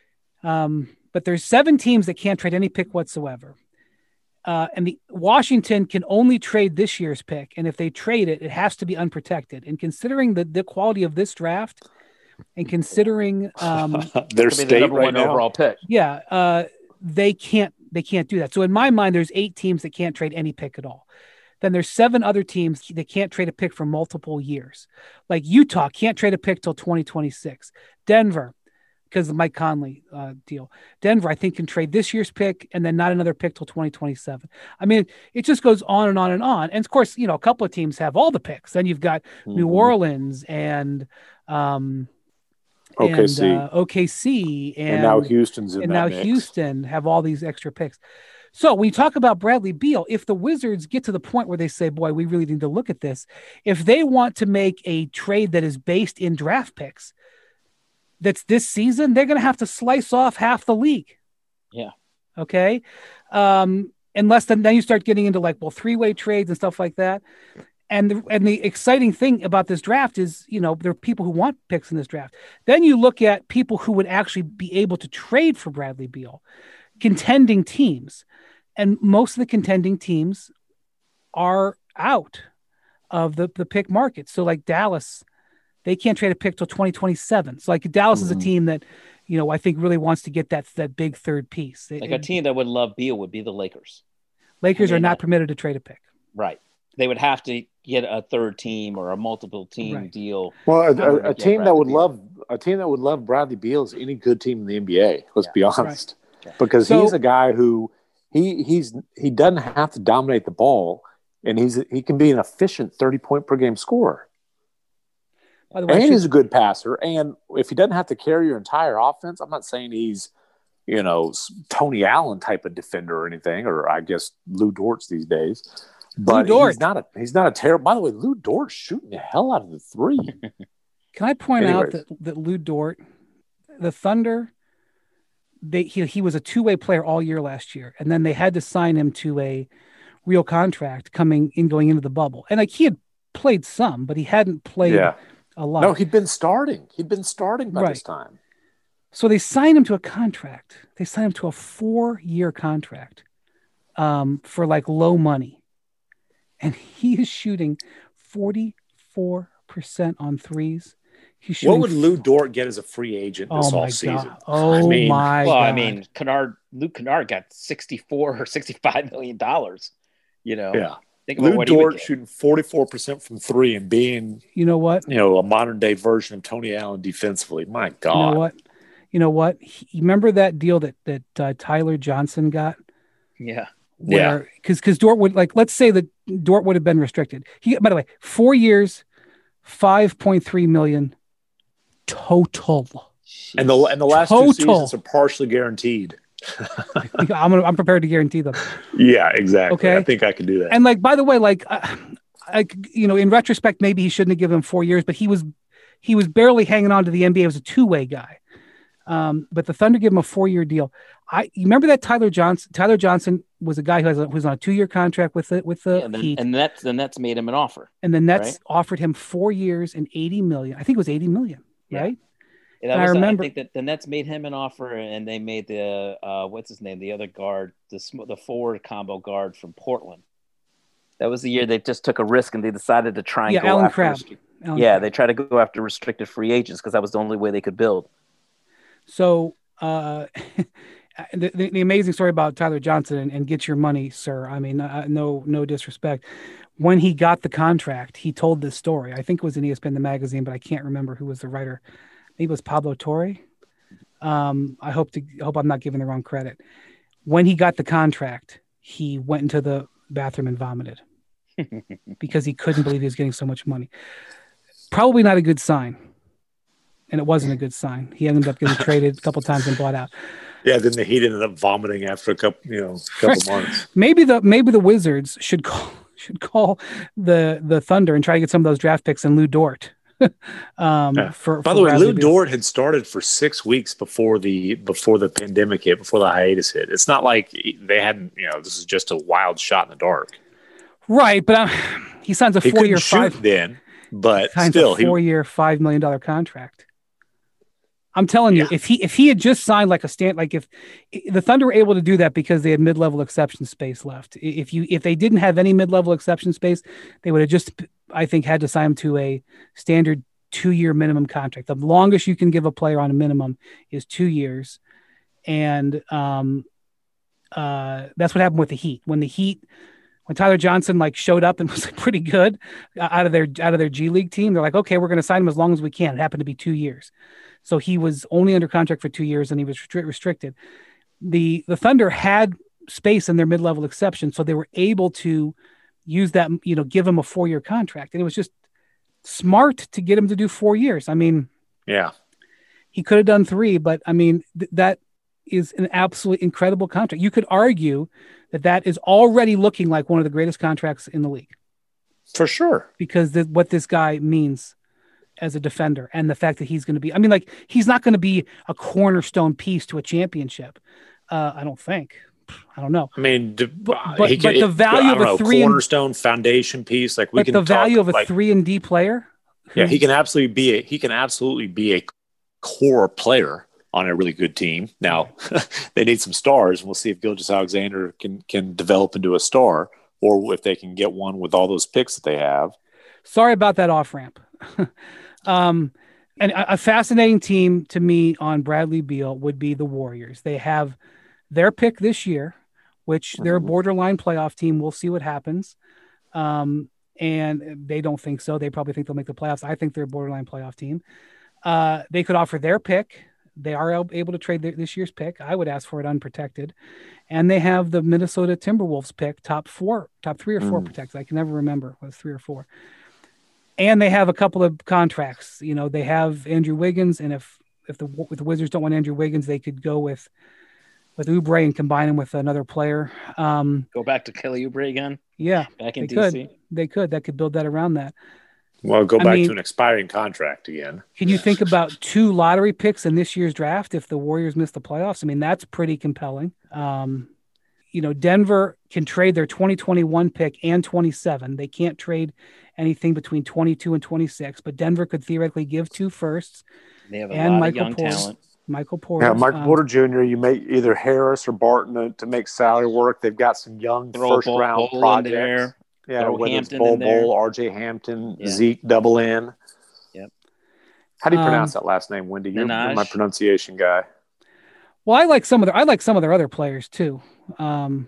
um, but there's seven teams that can't trade any pick whatsoever. Uh, and the Washington can only trade this year's pick. And if they trade it, it has to be unprotected. And considering the, the quality of this draft and considering um, their state the number right one now. Overall pick. Yeah. Uh, they can't, they can't do that. So in my mind, there's eight teams that can't trade any pick at all. Then there's seven other teams that can't trade a pick for multiple years. Like Utah can't trade a pick till twenty twenty-six. Denver, because of the Mike Conley uh, deal. Denver, I think, can trade this year's pick and then not another pick till twenty twenty-seven. I mean, it just goes on and on and on. And of course, you know, a couple of teams have all the picks. Then you've got mm-hmm. New Orleans and um, O K C, and, uh, O K C, and, and now Houston's in and that now mix. Houston have all these extra picks. So when you talk about Bradley Beal, if the Wizards get to the point where they say, boy, we really need to look at this, if they want to make a trade that is based in draft picks, that's this season, they're going to have to slice off half the league. Yeah. Okay. Um, unless then, then you start getting into like, well, three-way trades and stuff like that. And the, and the exciting thing about this draft is, you know, there are people who want picks in this draft. Then you look at people who would actually be able to trade for Bradley Beal, contending teams. And most of the contending teams are out of the, the pick market. So like Dallas, they can't trade a pick till twenty twenty-seven. So like Dallas mm-hmm. is a team that, you know, I think really wants to get that, that big third piece. Like it, a team that would love Beal would be the Lakers. Lakers are not permitted to trade a pick. Right. They would have to get a third team or a multiple team right. deal. Well, a, a, a team that would Beal. love a team that would love Bradley Beal is any good team in the N B A. Let's yeah. be honest, right. because so, he's a guy who he he's he doesn't have to dominate the ball, and he's he can be an efficient thirty point per game scorer. By the way, and should, he's a good passer. And if he doesn't have to carry your entire offense, I'm not saying he's, you know, Tony Allen type of defender or anything, or I guess Lou Dort's these days. But he's not a he's not a terrible. By the way, Lou Dort's shooting the hell out of the three. Can I point Anyways. out that, that Lou Dort, the Thunder, they he he was a two way player all year last year, and then they had to sign him to a real contract coming in going into the bubble. And like he had played some, but he hadn't played. Yeah. A lot. No, he'd been starting. He'd been starting by right. this time. So they signed him to a contract. They signed him to a four-year contract um, for like low money. And he is shooting forty-four percent on threes. He's shooting what would Lou Dort get as a free agent this oh off season? Oh I mean, my well, God. I mean, Kennard, Luke Kennard got sixty-four or sixty-five million dollars. You know, yeah. Think about Lou what Dort shooting forty-four percent from three and being, you know what, you know, a modern day version of Tony Allen defensively. My God, you know what, you know what? He, remember that deal that that uh, Tyler Johnson got? Yeah, where, yeah. Because because Dort would like let's say that Dort would have been restricted. He by the way, four years, five point three million total, and the and the last total. two seasons are partially guaranteed. I'm gonna, I'm prepared to guarantee them. Yeah, exactly. Okay, I think I can do that. And like, by the way, like, uh, I, you know, in retrospect, maybe he shouldn't have given him four years, but he was, he was barely hanging on to the N B A as a two way guy. Um, but the Thunder gave him a four year deal. I you remember that Tyler Johnson. Tyler Johnson was a guy who has a, who's on a two year contract with it with the yeah, and then, Heat, and Nets the Nets made him an offer, and the Nets right? offered him four years and eighty million. I think it was eighty million, yeah. right? And and was, I remember I think that the Nets made him an offer, and they made the uh, what's his name, the other guard, the the forward combo guard from Portland. That was the year they just took a risk and they decided to try and yeah, go Alan after. Crabb. Restri- Alan yeah, Crabb. They tried to go after restricted free agents because that was the only way they could build. So uh, the, the the amazing story about Tyler Johnson and, and get your money, sir. I mean, uh, no no disrespect. When he got the contract, he told this story. I think it was in E S P N the magazine, but I can't remember who was the writer. Maybe it was Pablo Torre. Um, I hope to I hope I'm not giving the wrong credit. When he got the contract, he went into the bathroom and vomited because he couldn't believe he was getting so much money. Probably not a good sign. And it wasn't a good sign. He ended up getting traded a couple times and bought out. Yeah, then the Heat ended up vomiting after a couple, you know, couple right. months. Maybe the maybe the Wizards should call should call the the Thunder and try to get some of those draft picks and Lou Dort. um, yeah. for, By for the way, Bradley Lou Beal. Dort had started for six weeks before the before the pandemic hit, before the hiatus hit. It's not like they hadn't, you know, this is just a wild shot in the dark. Right, but um, he signs a he four-year shoot five. Then, but signs still, a four-year, five million dollar contract. I'm telling you, yeah. if he if he had just signed like a stand, like if the Thunder were able to do that because they had mid-level exception space left. If you if they didn't have any mid-level exception space, they would have just, I think, had to sign him to a standard two-year minimum contract. The longest you can give a player on a minimum is two years, and um, uh, that's what happened with the Heat. When the Heat, when Tyler Johnson like showed up and was like, pretty good out of their out of their G League team, they're like, okay, we're going to sign him as long as we can. It happened to be two years. So he was only under contract for two years and he was restri- restricted. The the Thunder had space in their mid-level exception, so they were able to use that, you know, give him a four-year contract. And it was just smart to get him to do four years. I mean, yeah, he could have done three, but I mean, th- that is an absolutely incredible contract. You could argue that that is already looking like one of the greatest contracts in the league. For sure. Because the, what this guy means as a defender and the fact that he's going to be, I mean, like, he's not going to be a cornerstone piece to a championship. Uh, I don't think. I don't know. I mean, but, but, he but the value of a know, three cornerstone and, foundation piece, like we but can the value talk, of a like, three and D player. Yeah, he can absolutely be a he can absolutely be a core player on a really good team. Now they need some stars, and we'll see if Gilgeous-Alexander can can develop into a star, or if they can get one with all those picks that they have. Sorry about that off ramp. um, and a, a fascinating team to me on Bradley Beal would be the Warriors. They have their pick this year, which they're a borderline playoff team. We'll see what happens. Um, and they don't think so. They probably think they'll make the playoffs. I think they're a borderline playoff team. Uh, they could offer their pick. They are able to trade their, this year's pick. I would ask for it unprotected. And they have the Minnesota Timberwolves pick, top four, top three or four mm. protected. I can never remember. It was three or four. And they have a couple of contracts. You know, they have Andrew Wiggins. And if, if the, if the Wizards don't want Andrew Wiggins, they could go with, with Oubre and combine him with another player. Um, Go back to Kelly Oubre again. Yeah, back in they D C. Could. They could. That could build that around that. Well, go I back mean, to an expiring contract again. Can you think about two lottery picks in this year's draft if the Warriors miss the playoffs? I mean, that's pretty compelling. Um, you know, Denver can trade their twenty twenty-one pick and twenty-seven. They can't trade anything between twenty-two and twenty-six, but Denver could theoretically give two firsts. They have a and lot Michael of young Porter. talent. Michael Porter. Yeah, Michael um, Porter Junior You make either Harris or Barton to make salary work. They've got some young first Bol- round Bol projects. there. Yeah, Throw whether Hampton it's Bol in there. Bol, R J Hampton, Yeah. Zeke double in. Yep. How do you pronounce Um, that last name, Wendy? You're, Minaj. you're my pronunciation guy. Well, I like some of their I like some of their other players too. Um,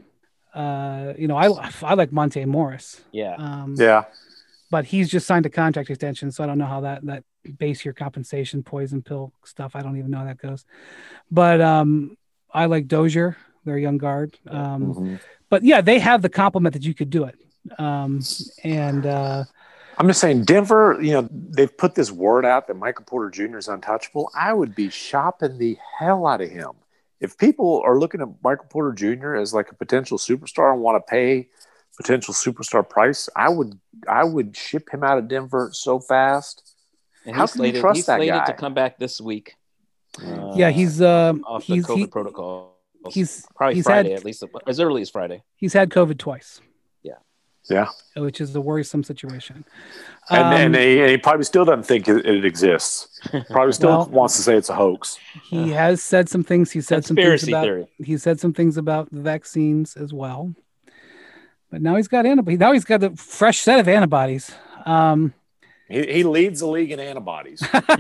uh, you know, I I like Monte Morris. Yeah. Um, Yeah. but he's just signed a contract extension, so I don't know how that that base year compensation poison pill stuff. I don't even know how that goes. But um, I like Dozier, their young guard. Um, Mm-hmm. But yeah, they have the complement that you could do it. Um, and uh, I'm just saying, Denver, you know, they've put this word out that Michael Porter Junior is untouchable. I would be shopping the hell out of him. If people are looking at Michael Porter Junior as like a potential superstar and want to pay potential superstar price, I would I would ship him out of Denver so fast. And How he's can you slated, trust he's that slated guy? to come back this week. Uh, yeah, he's um, off the he's COVID he, protocol. he's Probably he's Friday, had- at least as early as Friday. he's had COVID twice, Yeah. which is a worrisome situation. And, Um, and, he, and he probably still doesn't think it, it exists. Probably still Well- wants to say it's a hoax. he has said some things. He said some things Conspiracy about theory. he said some things about the vaccines as well. But now he's got antibodies. Now he's got a fresh set of antibodies. Um, He, he leads the league in antibodies.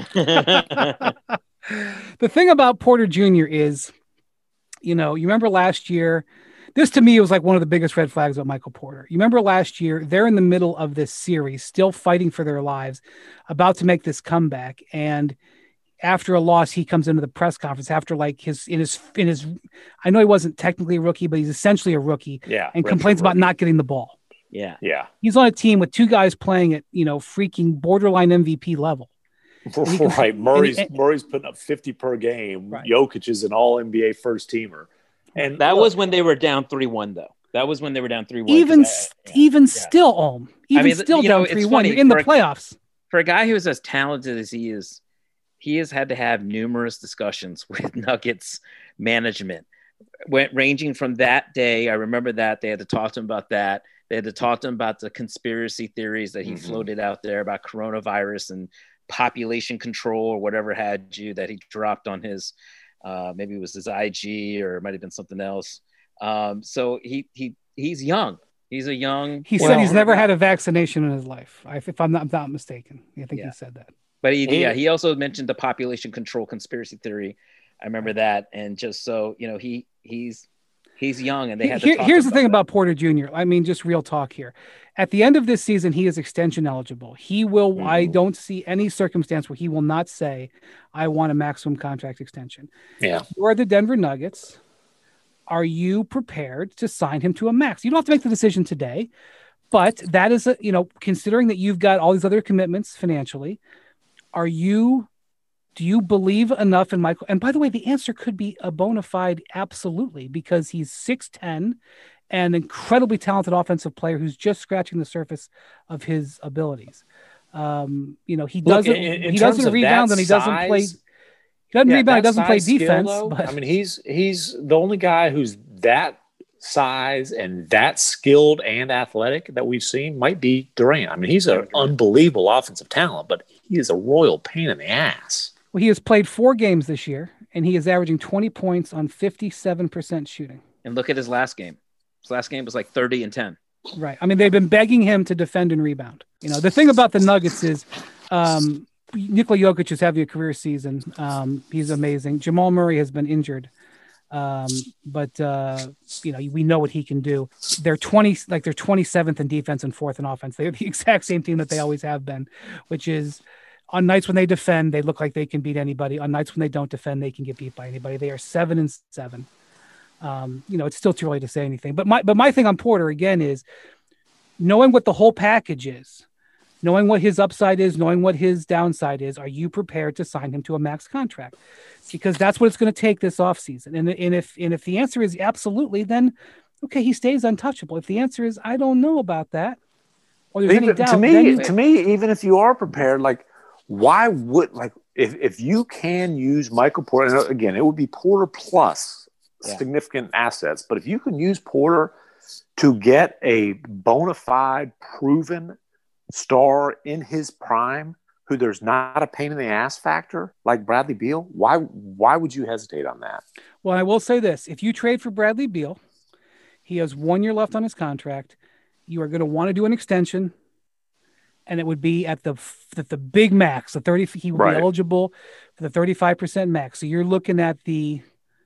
the thing about Porter Junior is, you know, you remember last year, this to me was like one of the biggest red flags about Michael Porter. You remember last year, they're in the middle of this series, still fighting for their lives, about to make this comeback. And after a loss, he comes into the press conference after like his, in his, in his, I know he wasn't technically a rookie, but he's essentially a rookie Yeah. and complains about not getting the ball. Yeah. Yeah. He's on a team with two guys playing at, you know, freaking borderline M V P level. he can- Right. Murray's and- and- Murray's putting up fifty per game. Right. Jokic is an all N B A first teamer. And That look, was when they were down three one, though. That was when they were down three one. Even, st- even still, Ohm, even mean, still you know, down it's three one funny in the for a- playoffs. For a guy who is as talented as he is, he has had to have numerous discussions with Nuggets management, went ranging from that day. I remember that they had to talk to him about that. They had to talk to him about the conspiracy theories that he Mhm. floated out there about coronavirus and population control or whatever had you that he dropped on his, uh, maybe it was his I G or it might have been something else. Um, so he he he's young. He's a young. He Well- said he's never had a vaccination in his life. I, if I'm not, I'm not mistaken, I think Yeah. he said that. But he, He- yeah, he also mentioned the population control conspiracy theory. I remember that, and just so you know, he he's He's young, and they had to Here, talk here's the about thing that. about Porter Junior I mean, just real talk here. At the end of this season, he is extension eligible. He will. Mm-hmm. I don't see any circumstance where he will not say, "I want a maximum contract extension." Yeah. If you are the Denver Nuggets, are you prepared to sign him to a max? You don't have to make the decision today, but that is a, you know, considering that you've got all these other commitments financially, are you? Do you believe enough in Michael? And by the way, the answer could be a bona fide absolutely, because he's six ten, an incredibly talented offensive player who's just scratching the surface of his abilities. Um, you know, he doesn't Look, in, in he doesn't rebound and he doesn't size, play. He doesn't yeah, rebound. He doesn't play defense. Skill, but I mean, he's he's the only guy who's that size and that skilled and athletic that we've seen. Might be Durant. I mean, he's an unbelievable offensive talent, but he is a royal pain in the ass. Well, he has played four games this year, and he is averaging twenty points on fifty-seven percent shooting. And look at his last game. His last game was like thirty and ten. Right. I mean, they've been begging him to defend and rebound. You know, the thing about the Nuggets is um, Nikola Jokic is having a career season. Um, he's amazing. Jamal Murray has been injured. Um, but, uh, you know, we know what he can do. They're twenty, like they're twenty-seventh in defense and fourth in offense. They're the exact same team that they always have been, which is, on nights when they defend, they look like they can beat anybody. On nights when they don't defend, they can get beat by anybody. They are seven and seven. Um, you know, it's still too early to say anything. But my but my thing on Porter, again, is knowing what the whole package is, knowing what his upside is, knowing what his downside is. Are you prepared to sign him to a max contract? Because that's what it's going to take this offseason. And, and, if, and if the answer is absolutely, then, okay, he stays untouchable. If the answer is, I don't know about that, or there's even, any doubt, to me, then, to me, even if you are prepared, like, why would, like, if, if you can use Michael Porter, and again, it would be Porter plus yeah. significant assets, but if you can use Porter to get a bona fide, proven star in his prime, who there's not a pain in the ass factor like Bradley Beal, why why would you hesitate on that? Well, I will say this. If you trade for Bradley Beal, he has one year left on his contract. You are going to want to do an extension, and it would be at the the, the big max. The thirty he would right. be eligible for the thirty-five percent max. So you're looking at the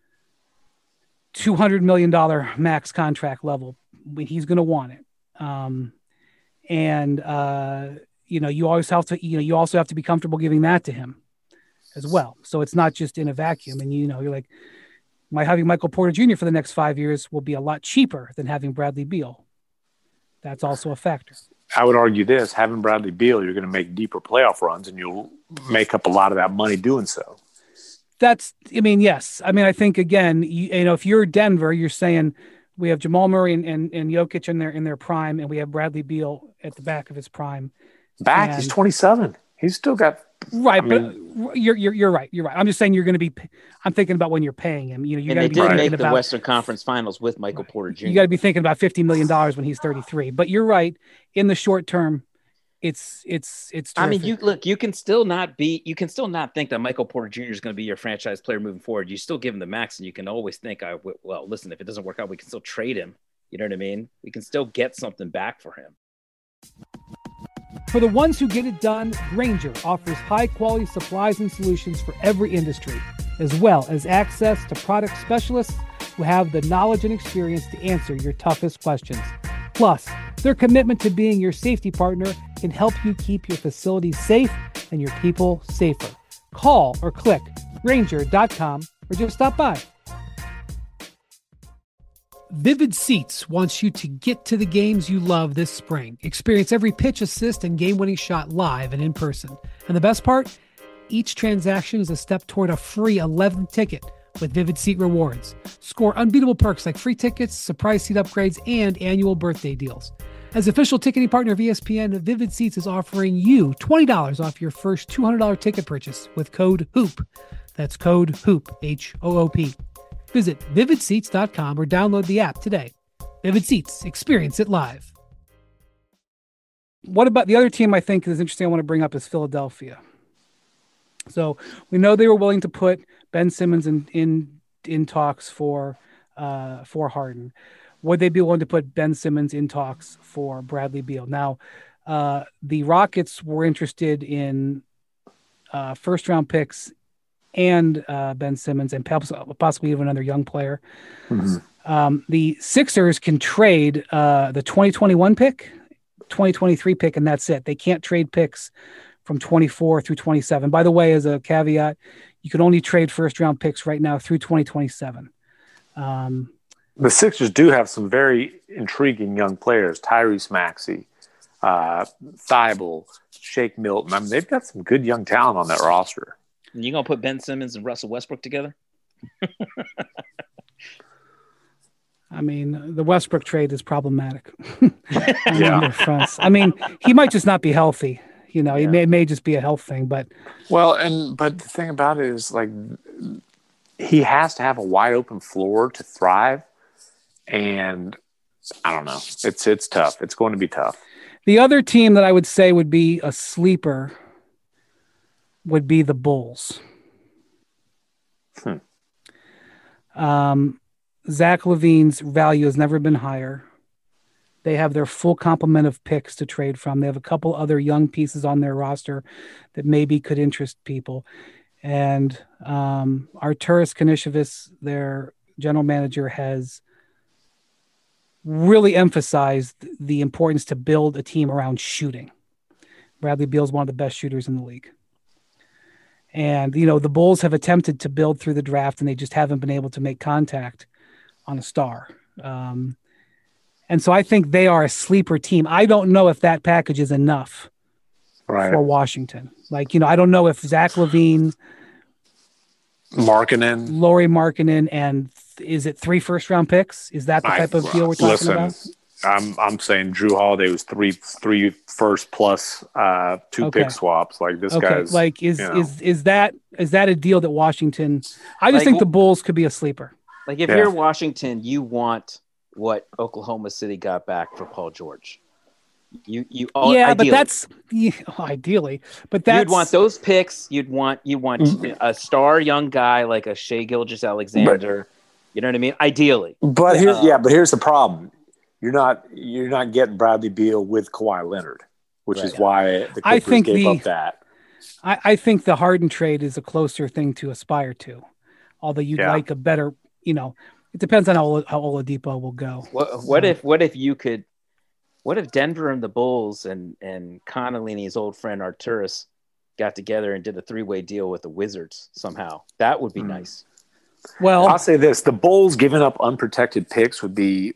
two hundred million dollars max contract level. He's going to want it. Um, and, uh, you know, you always have to, you know, you also have to be comfortable giving that to him as well. So it's not just in a vacuum. And, you know, you're like, my having Michael Porter Junior for the next five years will be a lot cheaper than having Bradley Beal. That's also a factor. I would argue this, having Bradley Beal, you're going to make deeper playoff runs and you'll make up a lot of that money doing so. That's, I mean, yes. I mean, I think, again, you, you know, if you're Denver, you're saying we have Jamal Murray and, and, and Jokic in their, in their prime, and we have Bradley Beal at the back of his prime. Back? And, he's twenty-seven. He's still got... Right, I but mean, you're, you're you're right. You're right. I'm just saying you're going to be. I'm thinking about when you're paying him. You know, you and got to they be did thinking make the about, Western Conference Finals with Michael right. Porter Junior You got to be thinking about fifty million dollars when he's thirty-three. But you're right. In the short term, it's it's it's. Terrific. I mean, you look. You can still not be. You can still not think that Michael Porter Junior is going to be your franchise player moving forward. You still give him the max, and you can always think, "I well, listen. If it doesn't work out, we can still trade him." You know what I mean? We can still get something back for him. For the ones who get it done, Grainger offers high-quality supplies and solutions for every industry, as well as access to product specialists who have the knowledge and experience to answer your toughest questions. Plus, their commitment to being your safety partner can help you keep your facilities safe and your people safer. Call or click Grainger dot com or just stop by. Vivid Seats wants you to get to the games you love this spring. Experience every pitch, assist, and game-winning shot live and in person. And the best part? Each transaction is a step toward a free eleventh ticket with Vivid Seat Rewards. Score unbeatable perks like free tickets, surprise seat upgrades, and annual birthday deals. As official ticketing partner of E S P N, Vivid Seats is offering you twenty dollars off your first two hundred dollars ticket purchase with code HOOP. That's code HOOP, H O O P. Visit vivid seats dot com or download the app today. Vivid Seats, experience it live. What about the other team I think is interesting I want to bring up is Philadelphia. So we know they were willing to put Ben Simmons in in, in talks for uh, for Harden. Would they be willing to put Ben Simmons in talks for Bradley Beal? Now, uh, the Rockets were interested in uh, first round picks and uh, Ben Simmons and possibly even another young player. Mm-hmm. Um, the Sixers can trade uh, the twenty twenty-one pick, twenty twenty-three pick, and that's it. They can't trade picks from twenty-four through twenty-seven. By the way, as a caveat, you can only trade first round picks right now through twenty twenty-seven. Um, the Sixers do have some very intriguing young players: Tyrese Maxey, uh, Thibault, Shake Milton. I mean, they've got some good young talent on that roster. You gonna put Ben Simmons and Russell Westbrook together? I mean, the Westbrook trade is problematic. Yeah. Fronts. I mean, he might just not be healthy. You know, Yeah. it may, it may just be a health thing, but Well, and but the thing about it is, like, he has to have a wide open floor to thrive, and I don't know. It's it's tough. It's going to be tough. the other team that I would say would be a sleeper would be the Bulls. Hmm. Um, Zach LaVine's value has never been higher. They have their full complement of picks to trade from. They have a couple other young pieces on their roster that maybe could interest people. And um, Arturas Kanishevas, their general manager, has really emphasized the importance to build a team around shooting. Bradley Beal is one of the best shooters in the league. And, you know, the Bulls have attempted to build through the draft, and they just haven't been able to make contact on a star. Um, and so I think they are a sleeper team. I don't know if that package is enough Right. for Washington. Like, you know, I don't know if Zach LaVine, Markkanen. Lauri Markkanen, and th- is it three first round picks? Is that the I- type of deal we're talking listen, about? I'm I'm saying Drew Holiday was three three first plus uh, two Okay. pick swaps. Like this Okay, guy's like is you know. is is that is that a deal that Washington? I just Like, think the Bulls could be a sleeper. Like if Yeah. you're Washington, you want what Oklahoma City got back for Paul George. You you all yeah, ideally, but that's yeah, ideally, but that's you'd want those picks. You'd want you want a star young guy like a Shea Gilgeous-Alexander. You know what I mean? Ideally, But here, Uh, yeah, but here's the problem: you're not you're not getting Bradley Beal with Kawhi Leonard, which is Right. why the Clippers I think gave the- up that. I, I think the Harden trade is a closer thing to aspire to, although you'd Yeah. like a better. You know, it depends on how, how Oladipo will go. what what So- if what if you could? What if Denver and the Bulls and and Connolini's old friend Arturas got together and did a three way deal with the Wizards somehow? That would be Hmm. nice. Well, I'll say this: the Bulls giving up unprotected picks would be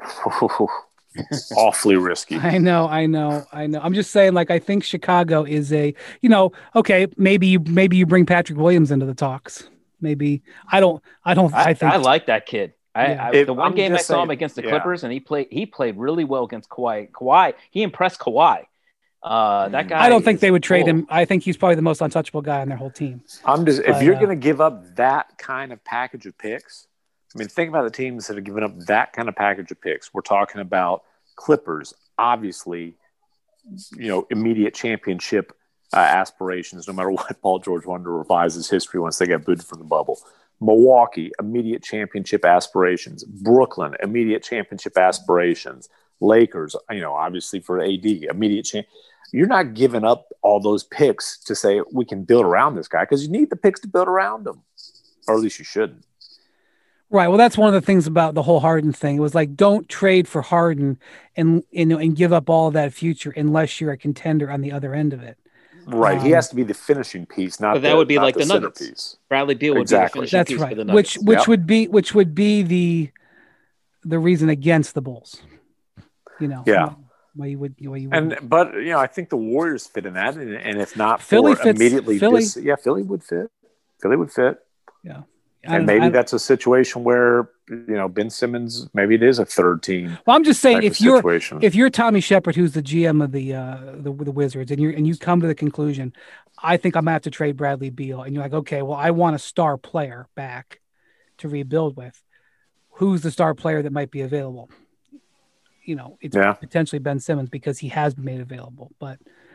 awfully risky. I know, I know, I know. I'm just saying, like, I think Chicago is a, you know, okay, maybe you maybe you bring Patrick Williams into the talks. Maybe I don't, I don't, I, I, think I like that kid. I, Yeah. I If- the one I'm game I just saw him saying- against the yeah. Clippers, and he played he played really well against Kawhi. Kawhi, he impressed Kawhi. Uh, that guy. I don't think is they would trade cool. him. I think he's probably the most untouchable guy on their whole team. I'm just if But, you're uh, going to give up that kind of package of picks. I mean, think about the teams that have given up that kind of package of picks. We're talking about Clippers, obviously, you know, immediate championship uh, aspirations, no matter what Paul George wanted to revise his history once they got booted from the bubble. Milwaukee, immediate championship aspirations. Brooklyn, immediate championship aspirations. Lakers, you know, obviously for A D, immediate champ. You're not giving up all those picks to say we can build around this guy because you need the picks to build around him, or at least you shouldn't. Right. Well, that's one of the things about the whole Harden thing. It was like, don't trade for Harden and and, and give up all of that future unless you're a contender on the other end of it. Right. he Um, has to be the finishing piece, not But that the, would be not like the, the Nuggets. centerpiece. Bradley Beal would Exactly. be the finishing That's piece right. for the Which Nuggets. which Yep. would be which would be the the reason against the Bulls. You know. Yeah. Why you would why you would And but you know, I think the Warriors fit in that, and, and if not, Philly for fits- immediately, Philly- dis- yeah, Philly would fit. Philly would fit, yeah. and maybe that's a situation where you know Ben Simmons, maybe it is a third team. Well, I'm just saying, type if of you're situation. if you're Tommy Shepard, who's the G M of the uh, the, the Wizards, and you and you come to the conclusion, I think I'm gonna have to trade Bradley Beal, and you're like, okay, well, I want a star player back to rebuild with. Who's the star player that might be available? You know, it's Yeah. potentially Ben Simmons because he has been made available, but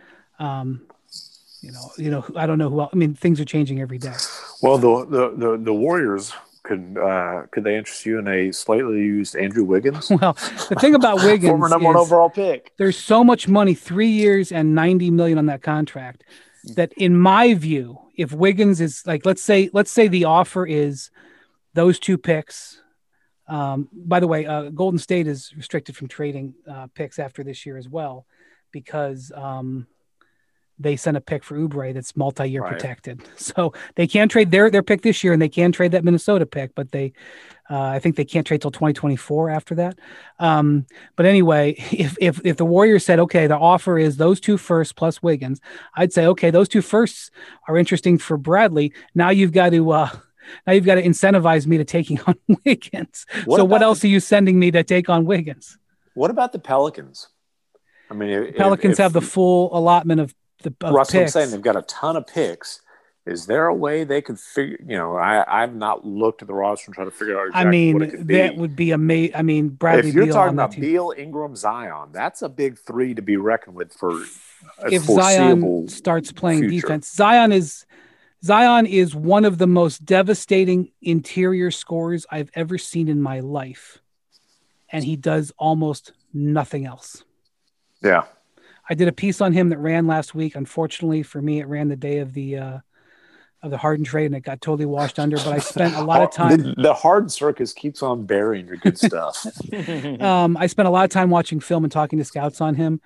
um, you know, you know, I don't know who else. I mean, things are changing every day. Well, the the the, the Warriors could uh, could they interest you in a slightly used Andrew Wiggins, Well, the thing about Wiggins former number one is- overall pick? there's so much money, three years and ninety million on that contract, that in my view, if Wiggins is like, let's say, let's say the offer is those two picks, Um, by the way, uh, Golden State is restricted from trading uh, picks after this year as well, because um, they sent a pick for Oubre that's multi-year Right. protected. So they can trade their their pick this year, and they can trade that Minnesota pick, but they, uh, I think they can't trade till twenty twenty-four after that. Um, but anyway, if if if the Warriors said, okay, the offer is those two firsts plus Wiggins, I'd say, okay, those two firsts are interesting for Bradley. Now you've got to. Uh, Now you've got to incentivize me to taking on Wiggins. What so what about else the- are you sending me to take on Wiggins? What about the Pelicans? I mean, if, Pelicans if, have the full allotment of the of Russ, I'm picks. saying they've got a ton of picks. Is there a way they could figure? You know, I I've not looked at the roster and tried to figure out exactly I mean, what it could be. that would be amazing. I mean, Bradley if you're Beal talking on that about team. Beal, Ingram, Zion, that's a big three to be reckoned with for a If foreseeable Zion starts playing future. defense, Zion is Zion is one of the most devastating interior scorers I've ever seen in my life, and he does almost nothing else. Yeah. I did a piece on him that ran last week. Unfortunately for me, it ran the day of the uh, of the Harden trade, and it got totally washed under. But I spent a lot of time. The, the Harden circus keeps on burying your good stuff. Um, I spent a lot of time watching film and talking to scouts on him.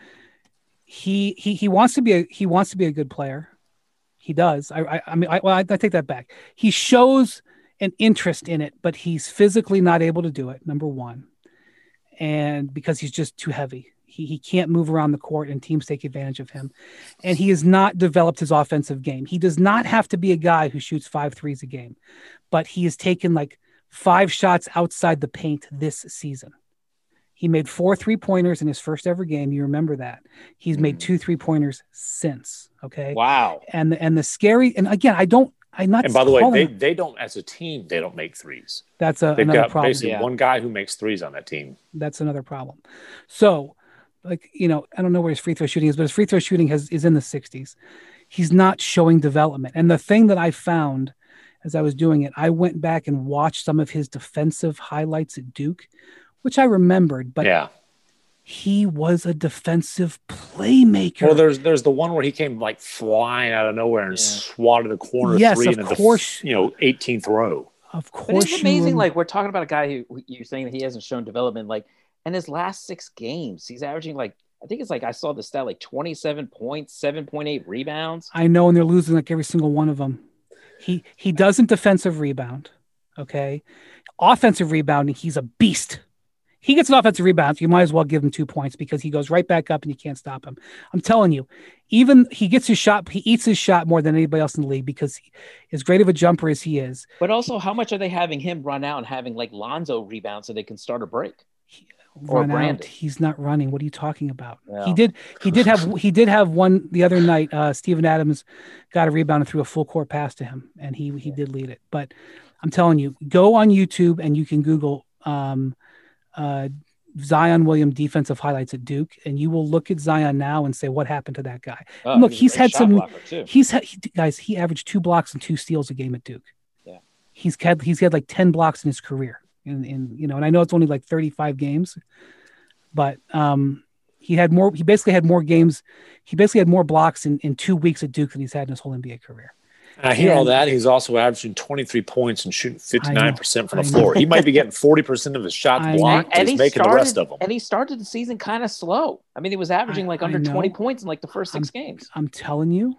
He he he wants to be a he wants to be a good player. He does. I I, I mean, I, well, I, I take that back. He shows an interest in it, but he's physically not able to do it. Number one, and because he's just too heavy. He, he can't move around the court and teams take advantage of him. And he has not developed his offensive game. He does not have to be a guy who shoots five threes a game, but he has taken like five shots outside the paint this season. He made four three-pointers in his first ever game. You remember that. He's made two three-pointers since. Okay. Wow. And, and the scary, and again, I don't, I'm not. And by the way, calling- they, they don't, as a team, they don't make threes. that's a, They've another got problem. basically Yeah. one guy who makes threes on that team. That's another problem. So, like, you know, I don't know where his free throw shooting is, but his free throw shooting has is in the sixties. He's not showing development. And the thing that I found as I was doing it, I went back and watched some of his defensive highlights at Duke, which I remembered, but yeah. he was a defensive playmaker. Well, there's there's the one where he came like flying out of nowhere and Yeah. swatted a corner Yes, three of in the course. you know eighteenth row. of But course, it's you amazing. rem- Like we're talking about a guy who who you're saying that he hasn't shown development. Like in his last six games, he's averaging like I think it's like I saw the stat like twenty-seven points, seven point eight rebounds. I know, and they're losing like every single one of them. He he doesn't defensive rebound. Okay, offensive rebounding, he's a beast. He gets an offensive rebound, you might as well give him two points because he goes right back up and you can't stop him. I'm telling you, even he gets his shot, he eats his shot more than anybody else in the league because he, as great of a jumper as he is, But also, how much are they having him run out and having like Lonzo rebound so they can start a break? Or run out. Brandon. He's not running. What are you talking about? Yeah. He did. He did have. He did have one the other night. Uh, Steven Adams got a rebound and threw a full court pass to him, and he he did lead it. But I'm telling you, go on YouTube and you can Google um, uh, Zion William defensive highlights at Duke, and you will look at Zion now and say, what happened to that guy? Oh, Look, a he's great had shot some. blocker, too. He's had he- guys. He averaged two blocks and two steals a game at Duke. Yeah. He's had he's had like ten blocks in his career. In, in you know, and I know it's only like thirty-five games. But um, he had more. He basically had more games. He basically had more blocks in, in two weeks at Duke than he's had in his whole N B A career. I hear all And- that. He's also averaging twenty-three points and shooting fifty-nine percent from I the know. floor. He might be getting forty percent of his shots I know. blocked, but And he's he making started, the rest of them. and he started the season kind of slow. I mean, he was averaging I- like I under know. twenty points in like the first six games. I'm telling you,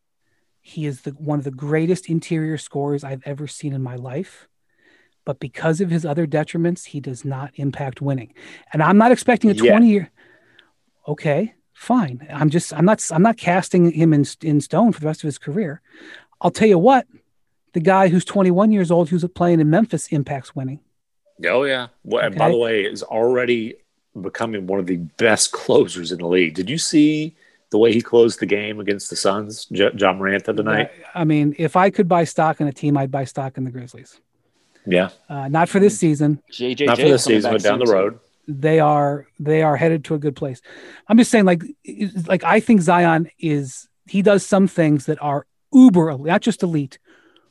he is the one of the greatest interior scorers I've ever seen in my life. But because of his other detriments, he does not impact winning. And I'm not expecting a Yeah. twenty year. Okay, fine. I'm just. I'm not. I'm not casting him in in stone for the rest of his career. I'll tell you what. The guy who's twenty-one years old, who's playing in Memphis, impacts winning. Oh, yeah. Well, and by Okay. the way, is already becoming one of the best closers in the league. Did you see the way he closed the game against the Suns, J- John Moranta tonight? I mean, if I could buy stock in a team, I'd buy stock in the Grizzlies. Yeah. Uh, not for this season. J J Not for this season, but down the road. They are they are headed to a good place. I'm just saying, like, like I think Zion is he does some things that are uber, not just elite,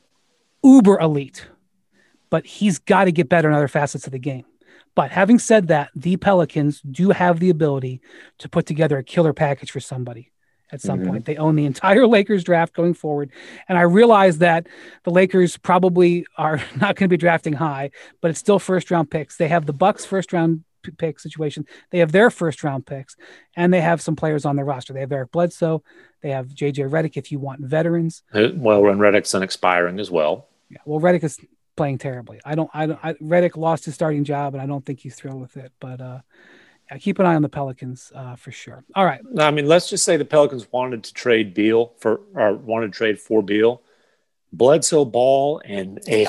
uber elite, but he's got to get better in other facets of the game. But having said that, the Pelicans do have the ability to put together a killer package for somebody, at some Mhm. point. They own the entire Lakers draft going forward. And I realize that the Lakers probably are not going to be drafting high, but it's still first round picks. They have the Bucks first round p- pick situation. They have their first round picks, and they have some players on their roster. They have Eric Bledsoe. They have J J Redick if you want veterans. Uh, Well, and Reddick's expiring as well. Yeah, well, Redick is playing terribly. I don't, I don't, I, Redick lost his starting job, and I don't think he's thrilled with it. But uh, yeah, keep an eye on the Pelicans uh, for sure. All right. I mean, let's just say the Pelicans wanted to trade Beal for, or wanted to trade for Beal, Bledsoe, Ball, and a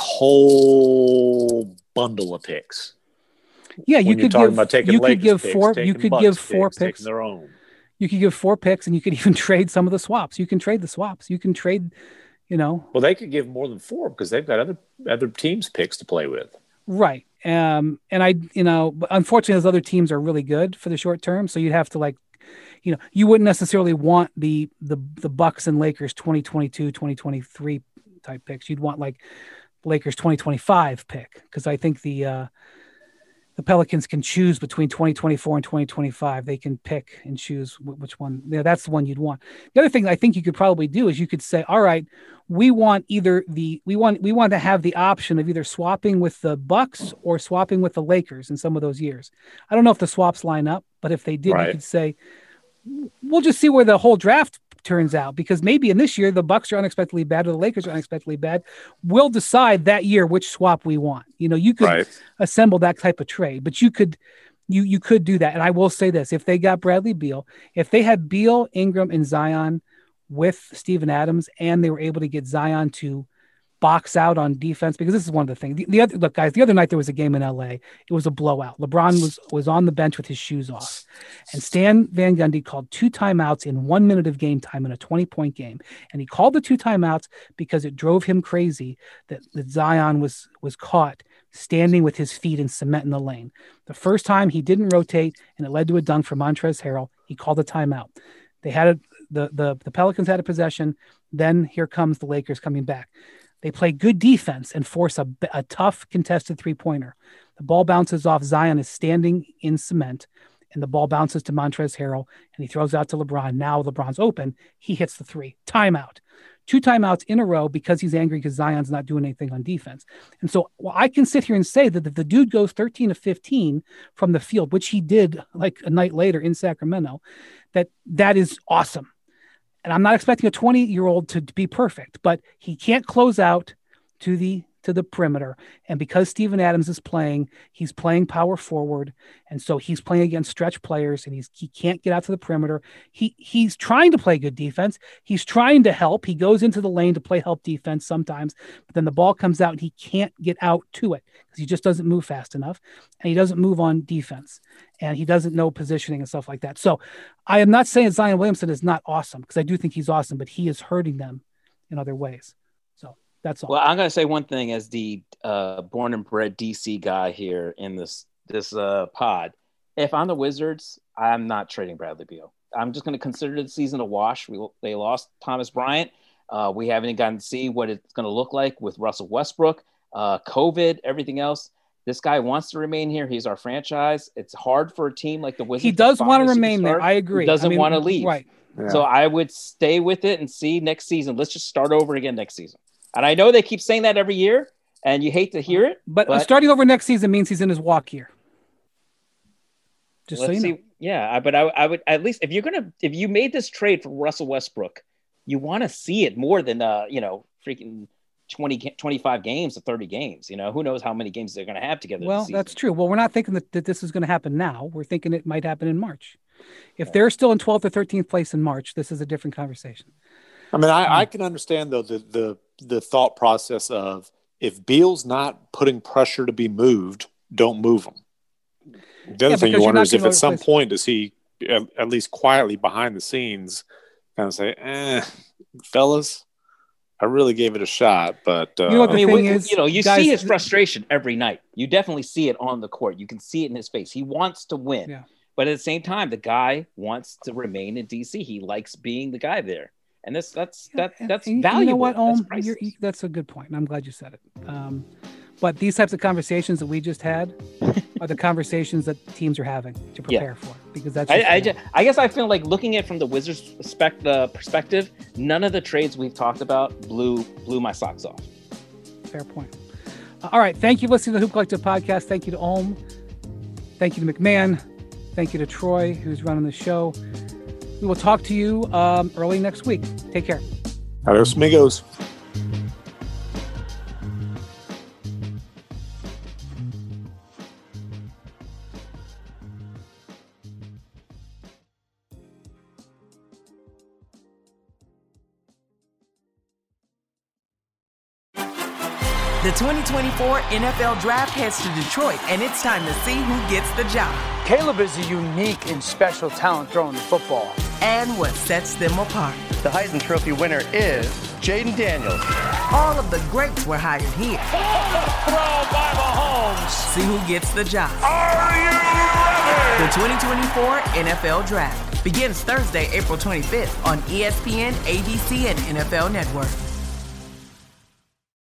whole bundle of picks. Yeah, you When you're could talking give, about taking you could Lakers give picks, four, taking you could Bucks give four picks, picks. taking their own. You could give four picks, and you could even trade some of the swaps. You can trade the swaps. You can trade, you know. Well, they could give more than four because they've got other other teams' picks to play with. Right. Um, and I, you know, but unfortunately, those other teams are really good for the short term. So you'd have to like, you know, you wouldn't necessarily want the the the Bucks and Lakers twenty twenty-two, twenty twenty-three type picks. You'd want like Lakers twenty twenty-five pick because I think the uh, the Pelicans can choose between twenty twenty-four and twenty twenty-five. They can pick and choose wh- which one. Yeah, that's the one you'd want. The other thing I think you could probably do is you could say, all right, we want either the we want we want to have the option of either swapping with the Bucks or swapping with the Lakers in some of those years. I don't know if the swaps line up, but if they did, Right. you could say we'll just see where the whole draft turns out because maybe in this year the Bucks are unexpectedly bad or the Lakers are unexpectedly bad. We'll decide that year which swap we want. You know, you could Right. assemble that type of trade, but you could you you could do that. And I will say this: if they got Bradley Beal, if they had Beal, Ingram, and Zion with Steven Adams, and they were able to get Zion to box out on defense, because this is one of the things. The, the other look, guys, the other night there was a game in L A. It was a blowout. LeBron was was on the bench with his shoes off, and Stan Van Gundy called two timeouts in one minute of game time in a twenty-point game. And he called the two timeouts because it drove him crazy that, that Zion was was caught standing with his feet in cement in the lane. The first time he didn't rotate, and it led to a dunk for Montrezl Harrell. He called a timeout. They had a, the the the Pelicans had a possession. Then here comes the Lakers coming back. They play good defense and force a, a tough contested three-pointer. The ball bounces off. Zion is standing in cement, and the ball bounces to Montrezl Harrell, and he throws out to LeBron. Now LeBron's open. He hits the three. Timeout. Two timeouts in a row because he's angry because Zion's not doing anything on defense. And so well, I can sit here and say that if the dude goes thirteen to fifteen from the field, which he did like a night later in Sacramento, that that is awesome. And I'm not expecting a twenty-year-old to, to be perfect, but he can't close out to the to the perimeter. And because Steven Adams is playing, he's playing power forward, and so he's playing against stretch players, and he's he can't get out to the perimeter. He he's trying to play good defense. He's trying to help. He goes into the lane to play help defense sometimes, but then the ball comes out and he can't get out to it because he just doesn't move fast enough, and he doesn't move on defense, and he doesn't know positioning and stuff like that. So I am not saying Zion Williamson is not awesome because I do think he's awesome, but he is hurting them in other ways. So that's all. Well, I'm gonna say one thing as the uh, born and bred D C guy here in this this uh, pod. If I'm the Wizards, I'm not trading Bradley Beal. I'm just gonna consider the season a wash. We they lost Thomas Bryant. Uh, we haven't gotten to see what it's gonna look like with Russell Westbrook, uh, COVID, everything else. This guy wants to remain here. He's our franchise. It's hard for a team like the Wizards. He does to want to find a remain there. superstar I agree. who doesn't I mean, want to leave. Right. Yeah. So I would stay with it and see next season. Let's just start over again next season. And I know they keep saying that every year, and you hate to hear it. But, but starting over next season means he's in his walk year. Just so let's you know. see. Yeah, I- but I, I would at least if you're gonna if you made this trade for Russell Westbrook, you want to see it more than uh you know freaking twenty, twenty-five games to thirty games. You know, who knows how many games they're going to have together. Well, this that's season. true. Well, we're not thinking that, that this is going to happen now. We're thinking it might happen in March. If they're still in twelfth or thirteenth place in March, this is a different conversation. I mean, I, I can understand though the the the thought process of if Beal's not putting pressure to be moved, don't move him. The other Yeah, thing because you wonder you're is not if gonna at some replace- point does he at, at least quietly behind the scenes kind of say, "Eh, fellas, I really gave it a shot," but uh, You know what I the mean, thing we, is, you know, you guys- see his frustration every night. You definitely see it on the court. You can see it in his face. He wants to win, Yeah. but at the same time, the guy wants to remain in D C. He likes being the guy there, and this that's that And- that's and valuable. You know what, That's Ohm? priceless. You're, you- that's a good point, and I'm glad you said it. Um, but these types of conversations that we just had are the conversations that teams are having to prepare for. because that's. I, I, just, I guess I feel like looking at it from the Wizards' spec, uh, perspective, none of the trades we've talked about blew blew my socks off. Fair point. Uh, all right. Thank you for listening to the Hoop Collective podcast. Thank you to Ohm. Thank you to McMahon. Thank you to Troy, who's running the show. We will talk to you um, early next week. Take care. Adios, amigos. The twenty twenty-four N F L Draft heads to Detroit, and it's time to see who gets the job. Caleb is a unique and special talent throwing the football. And what sets them apart. The Heisman Trophy winner is Jaden Daniels. All of the greats were hired here. Throw by Mahomes. See who gets the job. Are you ready? The twenty twenty-four N F L Draft begins Thursday, April twenty-fifth on E S P N, A B C, and N F L Network.